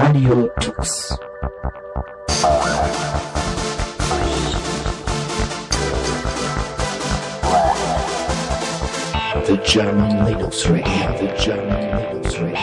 Radio Tux. The German Linux Radio. The German Linux Radio.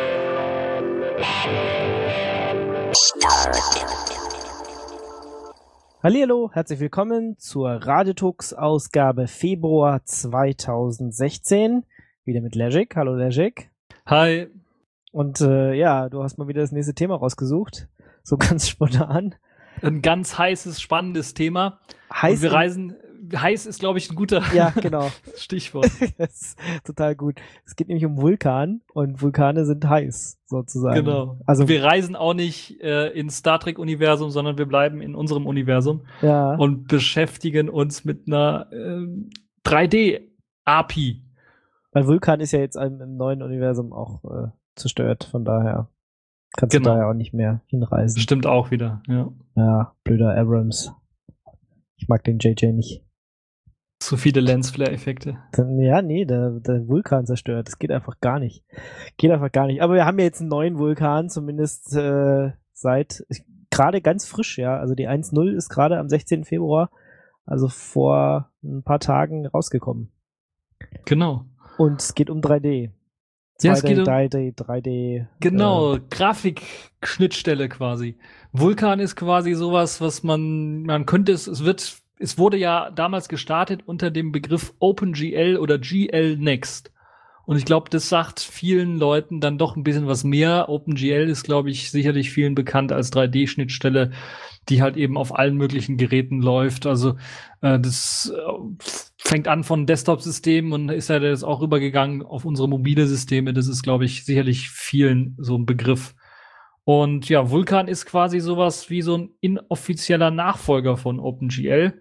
Hallihallo, herzlich willkommen zur Radiotux Ausgabe Februar 2016. Wieder mit Legic. Hallo Legic. Hi. Und ja, du hast mal wieder das nächste Thema rausgesucht. So ganz spontan. Ein ganz heißes, spannendes Thema. Heiß ist, glaube ich, ein guter genau. Stichwort. Das ist total gut. Es geht nämlich um Vulkan und Vulkane sind heiß, sozusagen. Genau. Also wir reisen auch nicht ins Star Trek-Universum, sondern wir bleiben in unserem Universum und beschäftigen uns mit einer 3D-API. Weil Vulkan ist ja jetzt im neuen Universum auch zerstört, von daher kannst du da ja auch nicht mehr hinreisen. Stimmt auch wieder, ja. Ja, blöder Abrams. Ich mag den JJ nicht. Zu viele Lensflare-Effekte. Ja, nee, der Vulkan zerstört. Das geht einfach gar nicht. Aber wir haben ja jetzt einen neuen Vulkan, zumindest seit, gerade ganz frisch, ja. Also die 1.0 ist gerade am 16. Februar, also vor ein paar Tagen rausgekommen. Genau. Und es geht um 3D. Ja, es geht um 3D. Genau, Grafikschnittstelle quasi. Vulkan ist quasi sowas, was man könnte es wurde ja damals gestartet unter dem Begriff OpenGL oder GL Next. Und ich glaube, das sagt vielen Leuten dann doch ein bisschen was mehr. OpenGL ist, glaube ich, sicherlich vielen bekannt als 3D-Schnittstelle, die halt eben auf allen möglichen Geräten läuft. Also das fängt an von Desktop-Systemen und ist ja das auch rübergegangen auf unsere mobile Systeme. Das ist, glaube ich, sicherlich vielen so ein Begriff. Und ja, Vulkan ist quasi sowas wie so ein inoffizieller Nachfolger von OpenGL.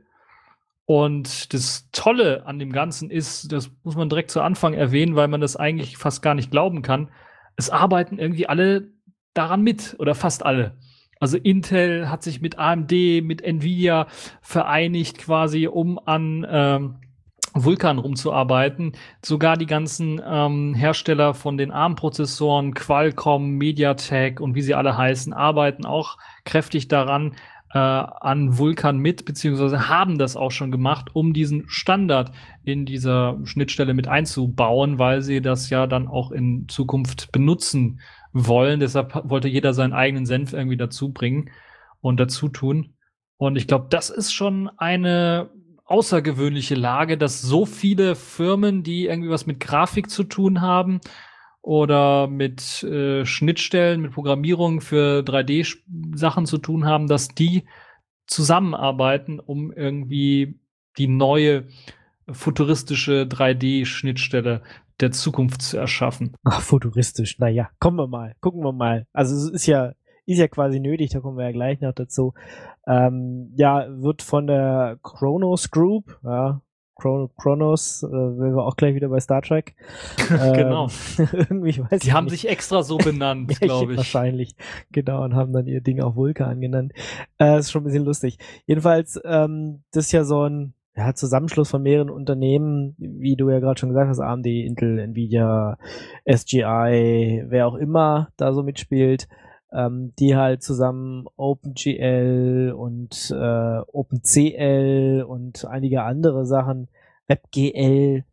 Und das Tolle an dem Ganzen ist, das muss man direkt zu Anfang erwähnen, weil man das eigentlich fast gar nicht glauben kann, es arbeiten irgendwie alle daran mit, oder fast alle. Also Intel hat sich mit AMD, mit Nvidia vereinigt quasi, um an Vulkan rumzuarbeiten. Sogar die ganzen Hersteller von den ARM-Prozessoren, Qualcomm, MediaTek und wie sie alle heißen, arbeiten auch kräftig daran, an Vulkan mit, beziehungsweise haben das auch schon gemacht, um diesen Standard in dieser Schnittstelle mit einzubauen, weil sie das ja dann auch in Zukunft benutzen wollen. Deshalb wollte jeder seinen eigenen Senf irgendwie dazu bringen und dazu tun. Und ich glaube, das ist schon eine außergewöhnliche Lage, dass so viele Firmen, die irgendwie was mit Grafik zu tun haben oder mit Schnittstellen, mit Programmierung für 3D-Sachen zu tun haben, dass die zusammenarbeiten, um irgendwie die neue futuristische 3D-Schnittstelle der Zukunft zu erschaffen. Ach, futuristisch, naja, gucken wir mal. Also es ist ja quasi nötig, da kommen wir ja gleich noch dazu. Wird von der Kronos Group, Kronos, wären wir auch gleich wieder bei Star Trek. Genau. Irgendwie, ich weiß Die haben nicht. sich extra so benannt, glaube ich. Wahrscheinlich, genau, und haben dann ihr Ding auch Vulkan genannt. Ist schon ein bisschen lustig. Jedenfalls, das ist ja so ein Zusammenschluss von mehreren Unternehmen, wie du ja gerade schon gesagt hast, AMD, Intel, Nvidia, SGI, wer auch immer da so mitspielt, die halt zusammen OpenGL und OpenCL und einige andere Sachen, WebGL,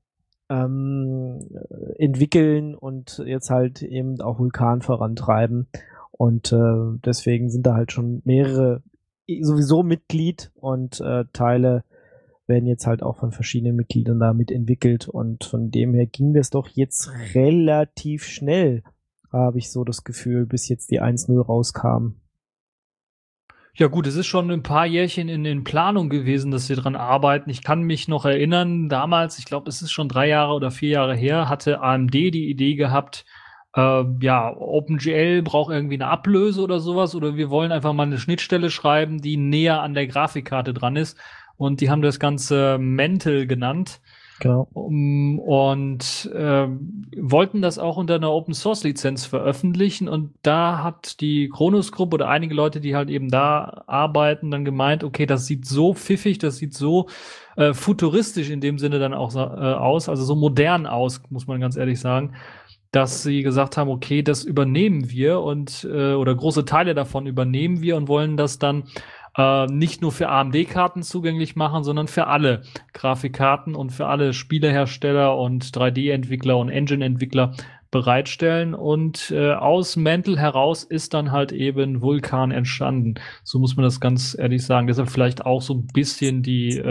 entwickeln und jetzt halt eben auch Vulkan vorantreiben. Und deswegen sind da halt schon mehrere sowieso Mitglied und Teile werden jetzt halt auch von verschiedenen Mitgliedern da mitentwickelt. Und von dem her ging das doch jetzt relativ schnell, habe ich so das Gefühl, bis jetzt die 1.0 rauskam. Ja gut, es ist schon ein paar Jährchen in Planung gewesen, dass wir dran arbeiten. Ich kann mich noch erinnern, damals, ich glaube, es ist schon 3 Jahre oder 4 Jahre her, hatte AMD die Idee gehabt, OpenGL braucht irgendwie eine Ablöse oder sowas, oder wir wollen einfach mal eine Schnittstelle schreiben, die näher an der Grafikkarte dran ist. Und die haben das Ganze Mantle genannt. Genau. Und wollten das auch unter einer Open-Source-Lizenz veröffentlichen. Und da hat die Kronos-Gruppe oder einige Leute, die halt eben da arbeiten, dann gemeint, okay, das sieht so pfiffig, das sieht so futuristisch in dem Sinne dann auch aus, also so modern aus, muss man ganz ehrlich sagen, dass sie gesagt haben, okay, das übernehmen wir und oder große Teile davon übernehmen wir und wollen das dann nicht nur für AMD-Karten zugänglich machen, sondern für alle Grafikkarten und für alle Spielehersteller und 3D-Entwickler und Engine-Entwickler bereitstellen. Und aus Mantle heraus ist dann halt eben Vulkan entstanden. So muss man das ganz ehrlich sagen. Deshalb vielleicht auch so ein bisschen die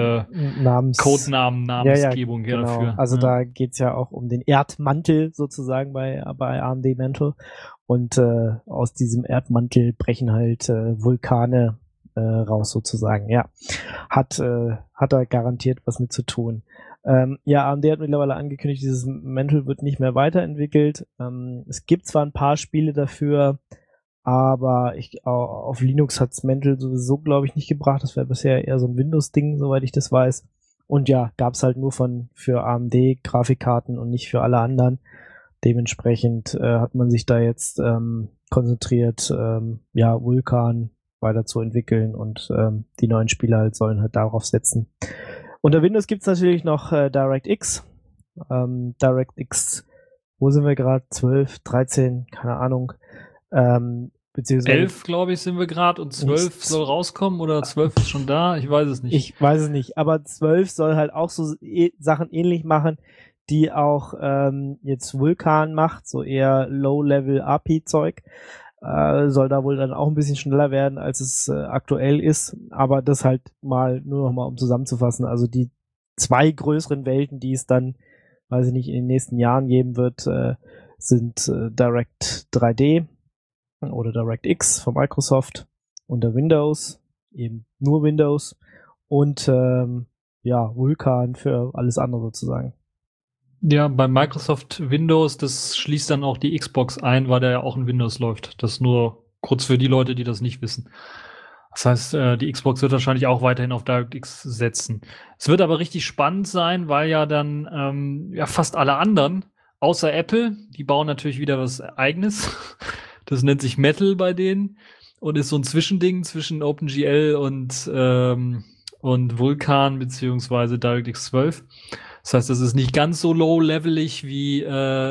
Codenamen-Namensgebung ja, genau. dafür. Also da geht's ja auch um den Erdmantel sozusagen bei AMD Mantle. Und aus diesem Erdmantel brechen halt Vulkane raus sozusagen. Ja, hat er garantiert was mit zu tun. Ja, AMD hat mittlerweile angekündigt, dieses Mantle wird nicht mehr weiterentwickelt. Es gibt zwar ein paar Spiele dafür, aber auf Linux hat's Mantle sowieso, glaube ich, nicht gebracht. Das wäre bisher eher so ein Windows-Ding, soweit ich das weiß. Und ja, gab's halt nur für AMD Grafikkarten und nicht für alle anderen. Dementsprechend hat man sich da jetzt konzentriert, Vulkan weiterzuentwickeln und die neuen Spiele halt sollen halt darauf setzen. Unter Windows gibt's natürlich noch DirectX. DirectX, wo sind wir gerade? 12, 13, keine Ahnung. Beziehungsweise 11, glaube ich, sind wir gerade und 12 soll rauskommen oder 12 ist schon da? Ich weiß es nicht. Ich weiß es nicht, aber 12 soll halt auch so Sachen ähnlich machen, die auch jetzt Vulkan macht, so eher Low-Level-API-Zeug. Soll da wohl dann auch ein bisschen schneller werden, als es aktuell ist. Aber das halt nur noch mal, um zusammenzufassen. Also die 2 größeren Welten, die es dann, weiß ich nicht, in den nächsten Jahren geben wird, sind Direct 3D oder DirectX von Microsoft unter Windows, eben nur Windows und Vulkan für alles andere sozusagen. Ja, bei Microsoft Windows, das schließt dann auch die Xbox ein, weil der ja auch in Windows läuft. Das nur kurz für die Leute, die das nicht wissen. Das heißt, die Xbox wird wahrscheinlich auch weiterhin auf DirectX setzen. Es wird aber richtig spannend sein, weil ja dann fast alle anderen, außer Apple, die bauen natürlich wieder was Eigenes. Das nennt sich Metal bei denen und ist so ein Zwischending zwischen OpenGL und Vulkan beziehungsweise DirectX 12. Das heißt, das ist nicht ganz so low-levelig wie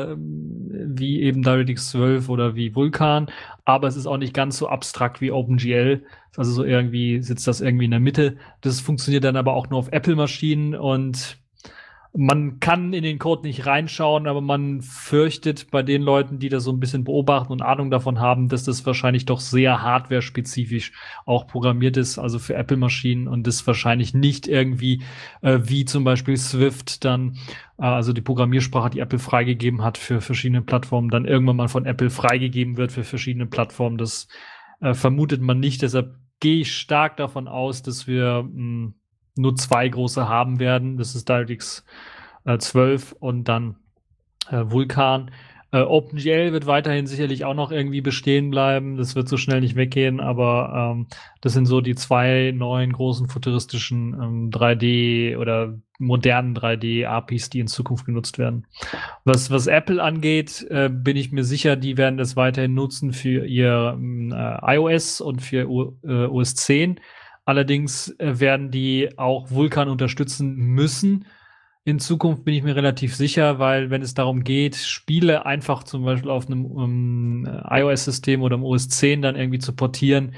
eben DirectX 12 oder wie Vulkan, aber es ist auch nicht ganz so abstrakt wie OpenGL. Also so irgendwie sitzt das irgendwie in der Mitte. Das funktioniert dann aber auch nur auf Apple-Maschinen und man kann in den Code nicht reinschauen, aber man fürchtet bei den Leuten, die das so ein bisschen beobachten und Ahnung davon haben, dass das wahrscheinlich doch sehr hardware-spezifisch auch programmiert ist, also für Apple-Maschinen und das wahrscheinlich nicht irgendwie wie zum Beispiel Swift dann, also die Programmiersprache, die Apple freigegeben hat für verschiedene Plattformen, dann irgendwann mal von Apple freigegeben wird für verschiedene Plattformen. Das vermutet man nicht, deshalb gehe ich stark davon aus, dass wir nur 2 große haben werden. Das ist DirectX 12 und dann Vulkan. OpenGL wird weiterhin sicherlich auch noch irgendwie bestehen bleiben. Das wird so schnell nicht weggehen, aber das sind so die 2 neuen großen futuristischen 3D oder modernen 3D-APIs, die in Zukunft genutzt werden. Was Apple angeht, bin ich mir sicher, die werden das weiterhin nutzen für ihr iOS und für OS 10. Allerdings werden die auch Vulkan unterstützen müssen. In Zukunft bin ich mir relativ sicher, weil wenn es darum geht, Spiele einfach zum Beispiel auf einem iOS-System oder im OS 10 dann irgendwie zu portieren,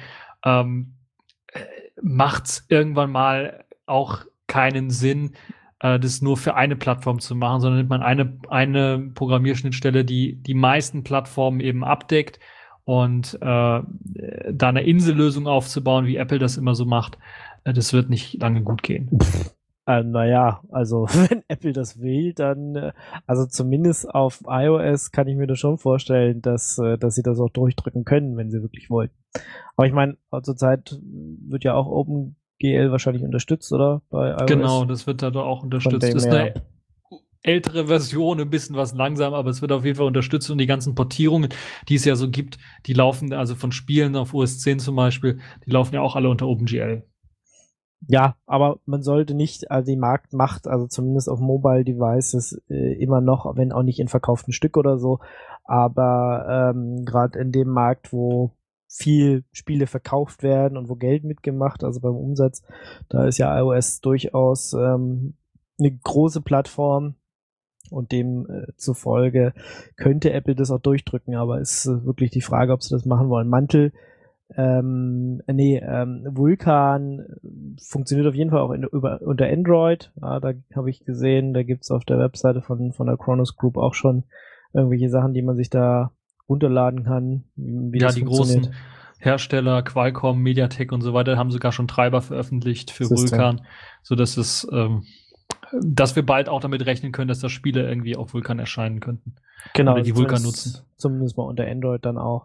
macht es irgendwann mal auch keinen Sinn, das nur für eine Plattform zu machen, sondern nimmt man eine Programmierschnittstelle, die die meisten Plattformen eben abdeckt. Und da eine Insellösung aufzubauen, wie Apple das immer so macht, das wird nicht lange gut gehen. Also wenn Apple das will, dann, also zumindest auf iOS kann ich mir das schon vorstellen, dass sie das auch durchdrücken können, wenn sie wirklich wollen. Aber ich meine, zurzeit wird ja auch OpenGL wahrscheinlich unterstützt, oder? Bei iOS. Genau, das wird da doch auch unterstützt. Das ist eine ältere Version, ein bisschen was langsam, aber es wird auf jeden Fall unterstützt und die ganzen Portierungen, die es ja so gibt, die laufen, also von Spielen auf OS 10 zum Beispiel, die laufen ja auch alle unter OpenGL. Ja, aber man sollte nicht, also die Marktmacht, also zumindest auf Mobile Devices immer noch, wenn auch nicht in verkauften Stück oder so, aber gerade in dem Markt, wo viel Spiele verkauft werden und wo Geld mitgemacht, also beim Umsatz, da ist ja iOS durchaus eine große Plattform. und dem zufolge könnte Apple das auch durchdrücken, aber ist wirklich die Frage, ob sie das machen wollen. Vulkan funktioniert auf jeden Fall auch unter Android. Ja, da habe ich gesehen, da gibt's auf der Webseite von der Kronos Group auch schon irgendwelche Sachen, die man sich da runterladen kann. Wie Ja, das die funktioniert. großen Hersteller, Qualcomm, MediaTek und so weiter, haben sogar schon Treiber veröffentlicht für Siehste. Vulkan, sodass dass wir bald auch damit rechnen können, dass da Spiele irgendwie auf Vulkan erscheinen könnten. Genau, Oder die Vulkan zumindest- nutzen. Zumindest mal unter Android dann auch.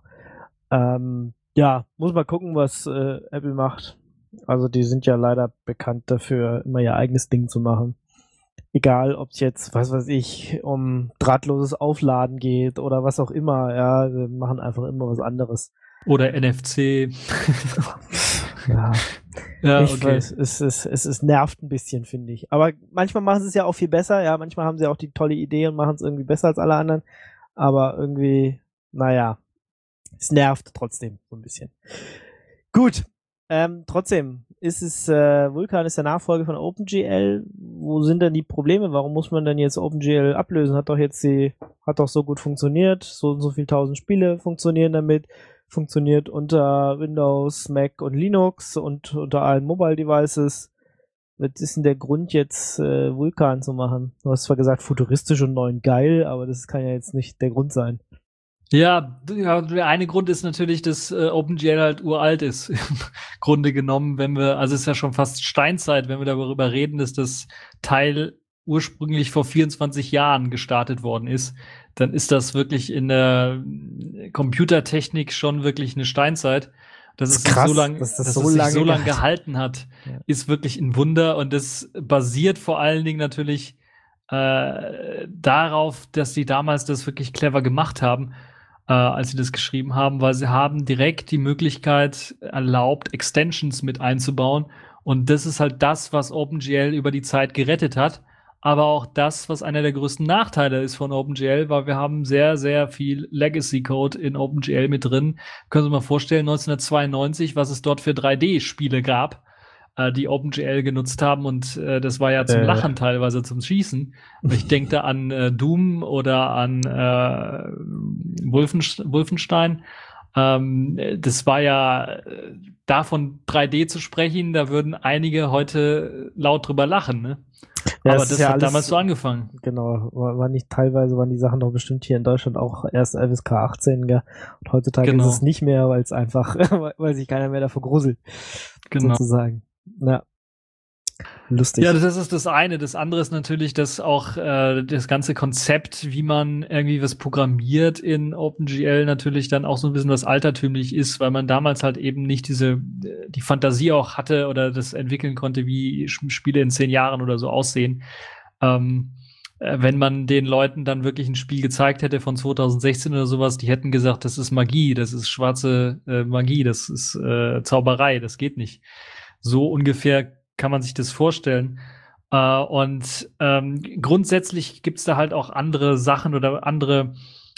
Ja, muss mal gucken, was Apple macht. Also die sind ja leider bekannt dafür, immer ihr eigenes Ding zu machen. Egal, ob es jetzt, was weiß ich, um drahtloses Aufladen geht oder was auch immer. Ja, wir machen einfach immer was anderes. Oder NFC. Ja, Ja, ich weiß, es nervt ein bisschen, finde ich. Aber manchmal machen sie es ja auch viel besser. Ja, manchmal haben sie auch die tolle Idee und machen es irgendwie besser als alle anderen. Aber irgendwie, naja, es nervt trotzdem so ein bisschen. Gut, trotzdem ist es, Vulkan ist der Nachfolger von OpenGL. Wo sind denn die Probleme? Warum muss man denn jetzt OpenGL ablösen? Hat doch so gut funktioniert. So und so viel 1000 Spiele funktionieren damit. Funktioniert unter Windows, Mac und Linux und unter allen Mobile Devices. Was ist denn der Grund jetzt, Vulkan zu machen? Du hast zwar gesagt, futuristisch und neu und geil, aber das kann ja jetzt nicht der Grund sein. Ja, der eine Grund ist natürlich, dass OpenGL halt uralt ist. Im Grunde genommen, also es ist ja schon fast Steinzeit, wenn wir darüber reden, dass das Teil ursprünglich vor 24 Jahren gestartet worden ist, dann ist das wirklich in der Computertechnik schon wirklich eine Steinzeit. Dass es sich krass, so lang, dass das dass so es sich lange so lang gehalten- gehalten hat, Ja. ist wirklich ein Wunder. Und das basiert vor allen Dingen natürlich darauf, dass die damals das wirklich clever gemacht haben, als sie das geschrieben haben, weil sie haben direkt die Möglichkeit erlaubt, Extensions mit einzubauen. Und das ist halt das, was OpenGL über die Zeit gerettet hat. Aber auch das, was einer der größten Nachteile ist von OpenGL, weil wir haben sehr, sehr viel Legacy-Code in OpenGL mit drin. Können Sie sich mal vorstellen, 1992, was es dort für 3D-Spiele gab, die OpenGL genutzt haben. Und das war ja zum Lachen teilweise, zum Schießen. Ich denke da an Doom oder an Wolfenstein. Das war ja, davon 3D zu sprechen, da würden einige heute laut drüber lachen, ne? Ja, Aber es ist das ja hat alles- damals so angefangen. Genau, teilweise waren die Sachen doch bestimmt hier in Deutschland auch erst FSK 18, gell? Und heutzutage Genau. ist es nicht mehr, weil es einfach, weil sich keiner mehr davor gruselt, Genau. sozusagen. Ja. Lustig. Ja, das ist das eine. Das andere ist natürlich, dass auch das ganze Konzept, wie man irgendwie was programmiert in OpenGL, natürlich dann auch so ein bisschen was altertümlich ist, weil man damals halt eben nicht die Fantasie auch hatte oder das entwickeln konnte, wie Spiele in 10 Jahren oder so aussehen. Wenn man den Leuten dann wirklich ein Spiel gezeigt hätte von 2016 oder sowas, die hätten gesagt, das ist Magie, das ist schwarze Magie, das ist Zauberei, das geht nicht. So ungefähr kann man sich das vorstellen. Und grundsätzlich gibt's da halt auch andere Sachen oder andere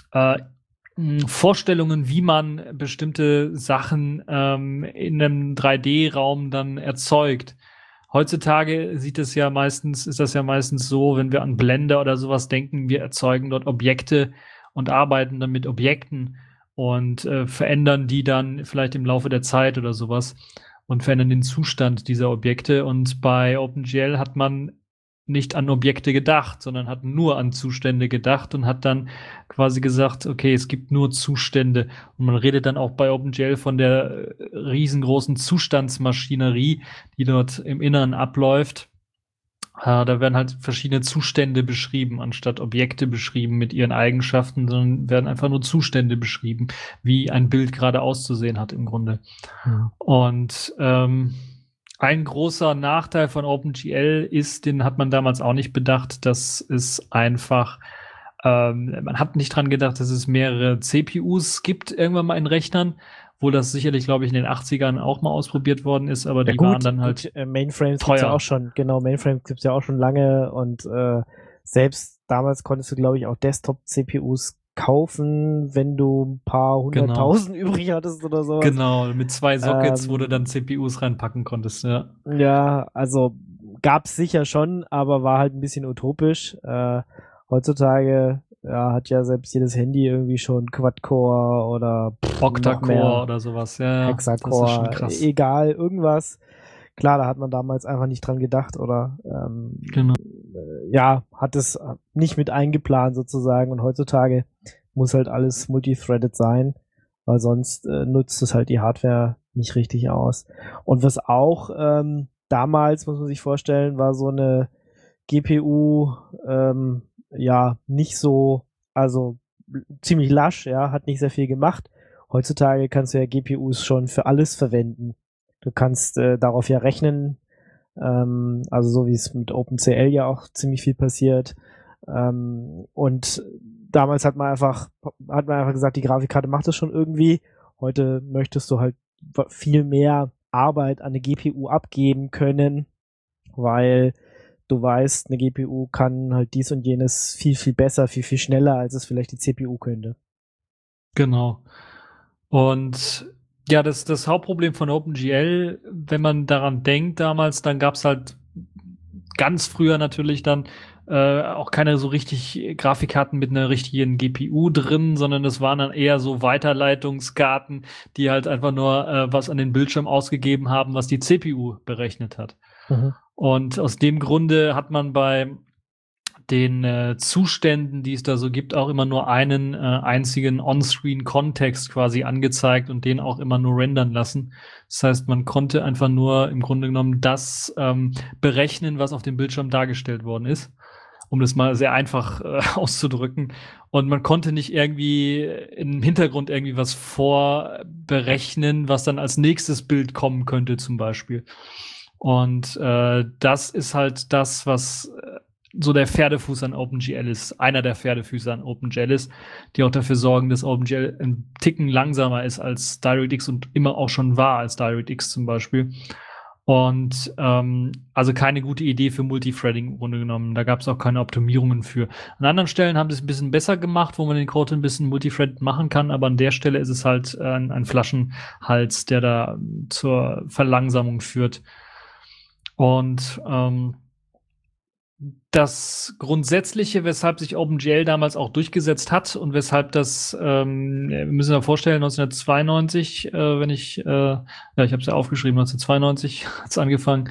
Vorstellungen, wie man bestimmte Sachen in einem 3D-Raum dann erzeugt. Heutzutage ist das ja meistens so, wenn wir an Blender oder sowas denken, wir erzeugen dort Objekte und arbeiten dann mit Objekten und verändern die dann vielleicht im Laufe der Zeit oder sowas und verändern den Zustand dieser Objekte. Und bei OpenGL hat man nicht an Objekte gedacht, sondern hat nur an Zustände gedacht und hat dann quasi gesagt, okay, es gibt nur Zustände. Und man redet dann auch bei OpenGL von der riesengroßen Zustandsmaschinerie, die dort im Inneren abläuft. Da werden halt verschiedene Zustände beschrieben, anstatt Objekte beschrieben mit ihren Eigenschaften, sondern werden einfach nur Zustände beschrieben, wie ein Bild gerade auszusehen hat im Grunde. Ja. Und ein großer Nachteil von OpenGL ist, den hat man damals auch nicht bedacht, dass es einfach, man hat nicht dran gedacht, dass es mehrere CPUs gibt irgendwann mal in Rechnern, wo das sicherlich, glaube ich, in den 80ern auch mal ausprobiert worden ist, aber die waren dann halt Mainframes teuer. gibt's ja auch schon, genau, Mainframes gibt's ja auch schon lange und selbst damals konntest du, glaube ich, auch Desktop-CPUs kaufen, wenn du ein paar 100.000 übrig hattest oder sowas. Genau, mit 2 Sockets, wo du dann CPUs reinpacken konntest, ja. Ja, also gab's sicher schon, aber war halt ein bisschen utopisch. Heutzutage hat ja selbst jedes Handy irgendwie schon Quad-Core oder Octa-Core oder sowas. Ja, Hexacore, das ist schon krass. Egal, irgendwas. Klar, da hat man damals einfach nicht dran gedacht oder Genau. hat es nicht mit eingeplant sozusagen und heutzutage muss halt alles multithreaded sein, weil sonst nutzt es halt die Hardware nicht richtig aus. Und was auch damals, muss man sich vorstellen, war so eine GPU nicht so, also ziemlich lasch, hat nicht sehr viel gemacht. Heutzutage kannst du ja GPUs schon für alles verwenden. Du kannst darauf ja rechnen, also so wie es mit OpenCL ja auch ziemlich viel passiert. Und damals hat man einfach gesagt, die Grafikkarte macht das schon irgendwie. Heute möchtest du halt viel mehr Arbeit an eine GPU abgeben können, weil du weißt, eine GPU kann halt dies und jenes viel, viel besser, viel, viel schneller, als es vielleicht die CPU könnte. Genau. Und ja, das Hauptproblem von OpenGL, wenn man daran denkt damals, dann gab's halt ganz früher natürlich dann auch keine so richtig Grafikkarten mit einer richtigen GPU drin, sondern es waren dann eher so Weiterleitungskarten, die halt einfach nur was an den Bildschirm ausgegeben haben, was die CPU berechnet hat. Mhm. Und aus dem Grunde hat man bei den Zuständen, die es da so gibt, auch immer nur einen einzigen On-Screen-Kontext quasi angezeigt und den auch immer nur rendern lassen. Das heißt, man konnte einfach nur im Grunde genommen das berechnen, was auf dem Bildschirm dargestellt worden ist, um das mal sehr einfach auszudrücken. Und man konnte nicht irgendwie im Hintergrund irgendwie was vorberechnen, was dann als nächstes Bild kommen könnte zum Beispiel. Und das ist halt das, was so der Pferdefuß an OpenGL ist, einer der Pferdefüße an OpenGL ist, die auch dafür sorgen, dass OpenGL ein Ticken langsamer ist als DirectX und immer auch schon war als DirectX zum Beispiel. Und also keine gute Idee für Multithreading im Grunde genommen. Da gab es auch keine Optimierungen für. An anderen Stellen haben sie es ein bisschen besser gemacht, wo man den Code ein bisschen multithread machen kann, aber an der Stelle ist es halt ein Flaschenhals, der da zur Verlangsamung führt. Und das Grundsätzliche, weshalb sich OpenGL damals auch durchgesetzt hat und weshalb das, wir müssen uns vorstellen, 1992, ich habe es ja aufgeschrieben, 1992 hat es angefangen,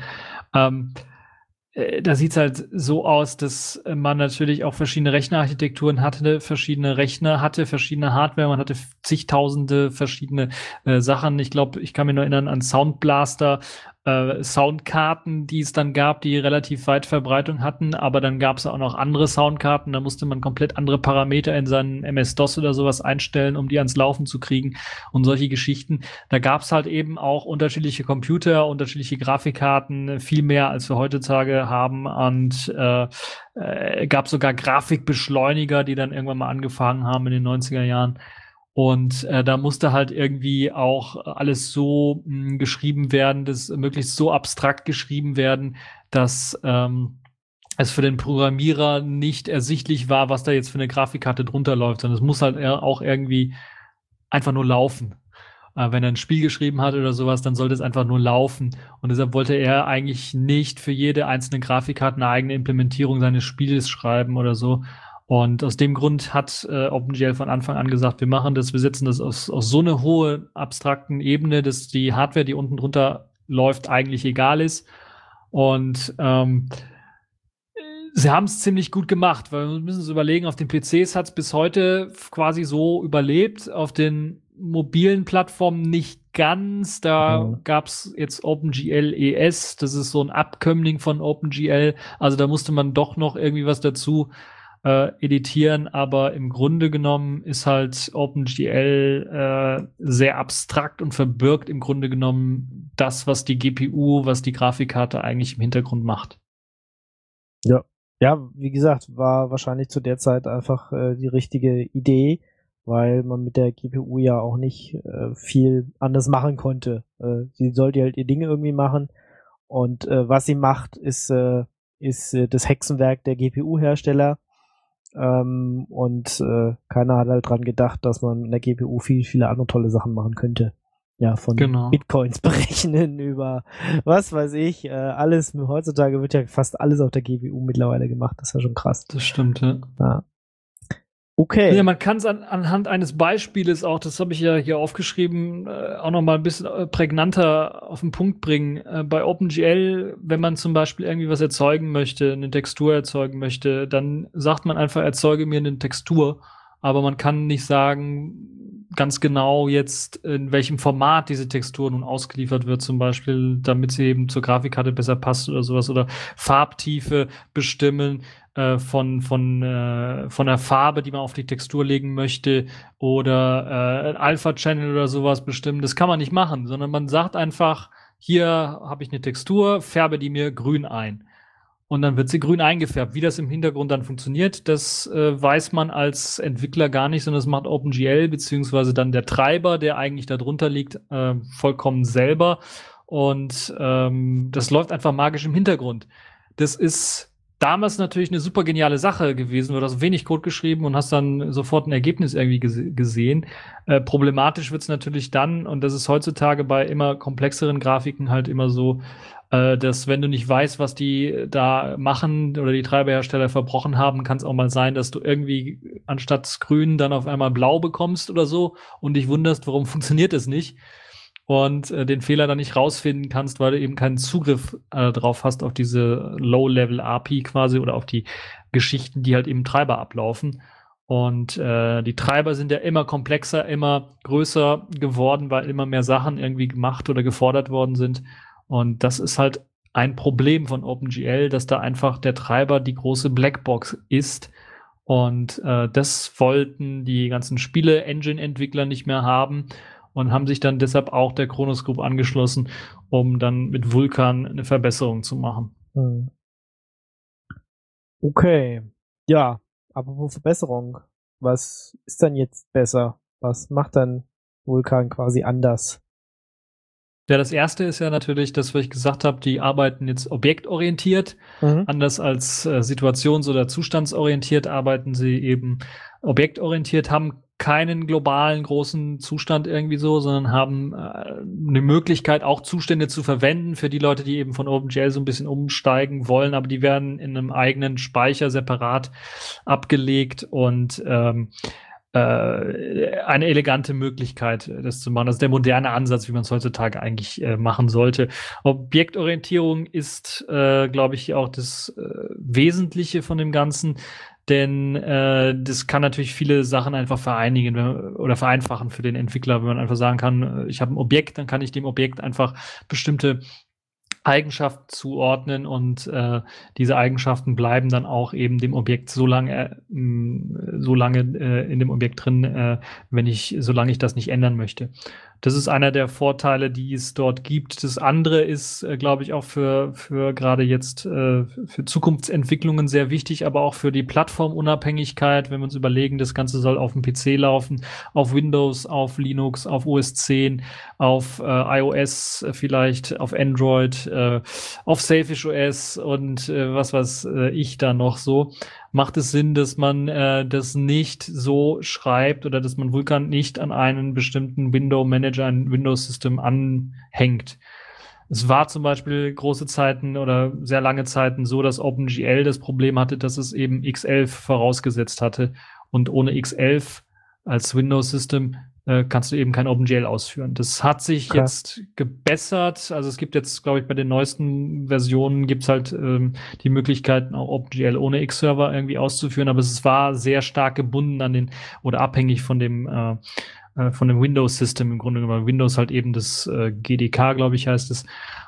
da sieht es halt so aus, dass man natürlich auch verschiedene Rechnerarchitekturen hatte, verschiedene Rechner hatte, verschiedene Hardware, man hatte zigtausende verschiedene Sachen. Ich glaube, ich kann mich noch erinnern an Sound Blaster, Soundkarten, die es dann gab, die relativ weit Verbreitung hatten, aber dann gab es auch noch andere Soundkarten, da musste man komplett andere Parameter in seinen MS-DOS oder sowas einstellen, um die ans Laufen zu kriegen und solche Geschichten. Da gab es halt eben auch unterschiedliche Computer, unterschiedliche Grafikkarten, viel mehr als wir heutzutage haben und gab sogar Grafikbeschleuniger, die dann irgendwann mal angefangen haben in den 90er Jahren. Und da musste halt irgendwie auch alles so geschrieben werden, dass möglichst so abstrakt geschrieben werden, dass es für den Programmierer nicht ersichtlich war, was da jetzt für eine Grafikkarte drunter läuft, sondern es muss halt auch irgendwie einfach nur laufen. Wenn er ein Spiel geschrieben hat oder sowas, dann sollte es einfach nur laufen. Und deshalb wollte er eigentlich nicht für jede einzelne Grafikkarte eine eigene Implementierung seines Spieles schreiben oder so. Und aus dem Grund hat OpenGL von Anfang an gesagt, wir machen das, wir setzen das aus so eine hohe abstrakten Ebene, dass die Hardware, die unten drunter läuft, eigentlich egal ist. Und sie haben es ziemlich gut gemacht, weil wir müssen uns überlegen, auf den PCs hat es bis heute quasi so überlebt, auf den mobilen Plattformen nicht ganz. Da gab's jetzt OpenGL ES, das ist so ein Abkömmling von OpenGL. Also da musste man doch noch irgendwie was dazu editieren, aber im Grunde genommen ist halt OpenGL sehr abstrakt und verbirgt im Grunde genommen das, was die GPU, was die Grafikkarte eigentlich im Hintergrund macht. Ja. Ja, wie gesagt, war wahrscheinlich zu der Zeit einfach die richtige Idee, weil man mit der GPU ja auch nicht viel anders machen konnte. Sie sollte halt ihr Ding irgendwie machen und was sie macht, ist das Hexenwerk der GPU-Hersteller. Und keiner hat halt dran gedacht, dass man mit der GPU viele andere tolle Sachen machen könnte. von Genau. Bitcoins berechnen über was weiß ich. Alles, heutzutage wird ja fast alles auf der GPU mittlerweile gemacht. Das ist ja schon krass. Das stimmt, ja. Ja. Okay. Ja, man kann es anhand eines Beispieles auch, das habe ich ja hier aufgeschrieben, auch noch mal ein bisschen prägnanter auf den Punkt bringen. Bei OpenGL, wenn man zum Beispiel irgendwie was erzeugen möchte, eine Textur erzeugen möchte, dann sagt man einfach, erzeuge mir eine Textur. Aber man kann nicht sagen, ganz genau jetzt, in welchem Format diese Textur nun ausgeliefert wird, zum Beispiel, damit sie eben zur Grafikkarte besser passt oder sowas, oder Farbtiefe bestimmen von der Farbe, die man auf die Textur legen möchte, oder ein Alpha-Channel oder sowas bestimmen. Das kann man nicht machen, sondern man sagt einfach, hier habe ich eine Textur, färbe die mir grün ein. Und dann wird sie grün eingefärbt. Wie das im Hintergrund dann funktioniert, das weiß man als Entwickler gar nicht, sondern das macht OpenGL, beziehungsweise dann der Treiber, der eigentlich da drunter liegt, vollkommen selber. Und das läuft einfach magisch im Hintergrund. Das ist damals natürlich eine super geniale Sache gewesen. Du hast wenig Code geschrieben und hast dann sofort ein Ergebnis irgendwie gesehen. Problematisch wird's natürlich dann, und das ist heutzutage bei immer komplexeren Grafiken halt immer so, dass wenn du nicht weißt, was die da machen oder die Treiberhersteller verbrochen haben, kann es auch mal sein, dass du irgendwie anstatt grün dann auf einmal blau bekommst oder so und dich wunderst, warum funktioniert es nicht. Und den Fehler dann nicht rausfinden kannst, weil du eben keinen Zugriff drauf hast auf diese Low-Level-API quasi oder auf die Geschichten, die halt im Treiber ablaufen. Und die Treiber sind ja immer komplexer, immer größer geworden, weil immer mehr Sachen irgendwie gemacht oder gefordert worden sind. Und das ist halt ein Problem von OpenGL, dass da einfach der Treiber die große Blackbox ist. Und das wollten die ganzen Spiele-Engine-Entwickler nicht mehr haben und haben sich dann deshalb auch der Khronos Group angeschlossen, um dann mit Vulkan eine Verbesserung zu machen. Okay. Ja, apropos Verbesserung. Was ist dann jetzt besser? Was macht dann Vulkan quasi anders? Ja, das erste ist ja natürlich, das, was ich gesagt habe, die arbeiten jetzt objektorientiert. Anders als situations- oder zustandsorientiert arbeiten sie eben objektorientiert, haben keinen globalen großen Zustand irgendwie so, sondern haben eine Möglichkeit, auch Zustände zu verwenden für die Leute, die eben von OpenGL so ein bisschen umsteigen wollen, aber die werden in einem eigenen Speicher separat abgelegt und eine elegante Möglichkeit, das zu machen. Das ist der moderne Ansatz, wie man es heutzutage eigentlich machen sollte. Objektorientierung ist, glaube ich, auch das Wesentliche von dem Ganzen, denn das kann natürlich viele Sachen einfach vereinigen oder vereinfachen für den Entwickler, wenn man einfach sagen kann, ich habe ein Objekt, dann kann ich dem Objekt einfach bestimmte Eigenschaften zuordnen und diese Eigenschaften bleiben dann auch eben dem Objekt so lange in dem Objekt drin, solange ich das nicht ändern möchte. Das ist einer der Vorteile, die es dort gibt. Das andere ist, glaube ich, auch für gerade jetzt für Zukunftsentwicklungen sehr wichtig, aber auch für die Plattformunabhängigkeit, wenn wir uns überlegen, das Ganze soll auf dem PC laufen, auf Windows, auf Linux, auf OS 10, auf iOS vielleicht, auf Android, auf Selfish OS und was weiß ich da noch so. Macht es Sinn, dass man das nicht so schreibt oder dass man Vulkan nicht an einen bestimmten Window-Manager, ein Windows-System anhängt. Es war zum Beispiel große Zeiten oder sehr lange Zeiten so, dass OpenGL das Problem hatte, dass es eben X11 vorausgesetzt hatte. Und ohne X11 als Windows-System kannst du eben kein OpenGL ausführen. Das hat sich jetzt gebessert. Also es gibt jetzt, glaube ich, bei den neuesten Versionen gibt's halt die Möglichkeiten, auch OpenGL ohne X-Server irgendwie auszuführen. Aber es war sehr stark gebunden an den oder abhängig von dem Windows-System im Grunde genommen. Windows halt eben das GDK, glaube ich, heißt es.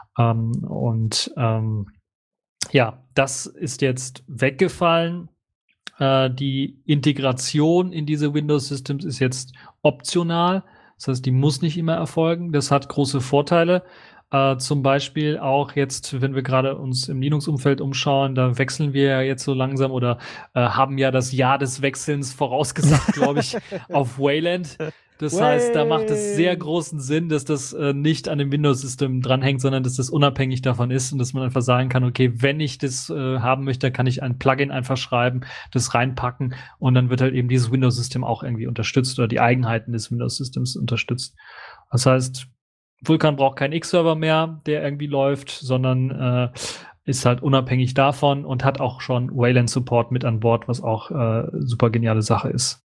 Ja, das ist jetzt weggefallen. Die Integration in diese Windows-Systems ist jetzt optional. Das heißt, die muss nicht immer erfolgen. Das hat große Vorteile. Zum Beispiel auch jetzt, wenn wir gerade uns im Linux-Umfeld umschauen, da wechseln wir ja jetzt so langsam oder haben ja das Jahr des Wechselns vorausgesagt, glaube ich, auf Wayland. Das heißt, da macht es sehr großen Sinn, dass das nicht an dem Windows-System dranhängt, sondern dass das unabhängig davon ist und dass man einfach sagen kann, okay, wenn ich das haben möchte, kann ich ein Plugin einfach schreiben, das reinpacken und dann wird halt eben dieses Windows-System auch irgendwie unterstützt oder die Eigenheiten des Windows-Systems unterstützt. Das heißt, Vulkan braucht keinen X-Server mehr, der irgendwie läuft, sondern ist halt unabhängig davon und hat auch schon Wayland-Support mit an Bord, was auch super geniale Sache ist.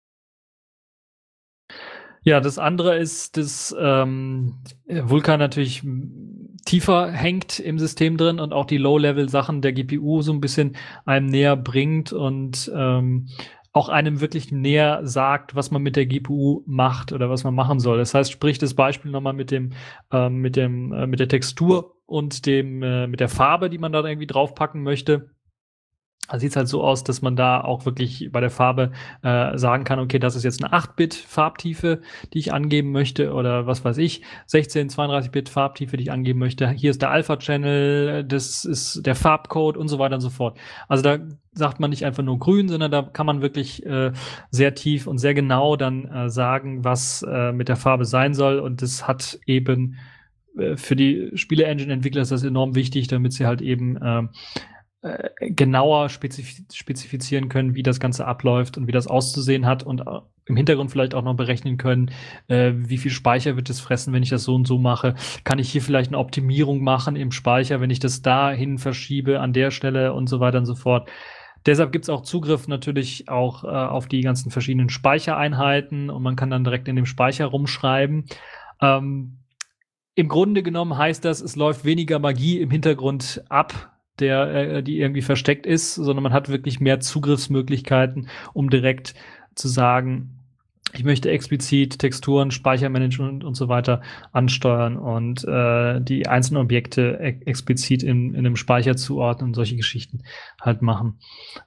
Ja, das andere ist, dass Vulkan natürlich tiefer hängt im System drin und auch die Low-Level-Sachen der GPU so ein bisschen einem näher bringt und auch einem wirklich näher sagt, was man mit der GPU macht oder was man machen soll. Das heißt, sprich das Beispiel nochmal mit der Textur und mit der Farbe, die man da irgendwie draufpacken möchte. Da sieht es halt so aus, dass man da auch wirklich bei der Farbe sagen kann, okay, das ist jetzt eine 8-Bit Farbtiefe, die ich angeben möchte oder was weiß ich, 16, 32-Bit Farbtiefe, die ich angeben möchte. Hier ist der Alpha-Channel, das ist der Farbcode und so weiter und so fort. Also da sagt man nicht einfach nur grün, sondern da kann man wirklich sehr tief und sehr genau dann sagen, was mit der Farbe sein soll. Und das hat eben für die Spiele-Engine-Entwickler ist das enorm wichtig, damit sie halt eben genauer spezifizieren können, wie das Ganze abläuft und wie das auszusehen hat und im Hintergrund vielleicht auch noch berechnen können, wie viel Speicher wird es fressen, wenn ich das so und so mache. Kann ich hier vielleicht eine Optimierung machen im Speicher, wenn ich das dahin verschiebe an der Stelle und so weiter und so fort. Deshalb gibt es auch Zugriff natürlich auch auf die ganzen verschiedenen Speichereinheiten und man kann dann direkt in dem Speicher rumschreiben. Im Grunde genommen heißt das, es läuft weniger Magie im Hintergrund ab, die irgendwie versteckt ist, sondern man hat wirklich mehr Zugriffsmöglichkeiten, um direkt zu sagen, ich möchte explizit Texturen, Speichermanagement und so weiter ansteuern und die einzelnen Objekte explizit in einem Speicher zuordnen und solche Geschichten halt machen.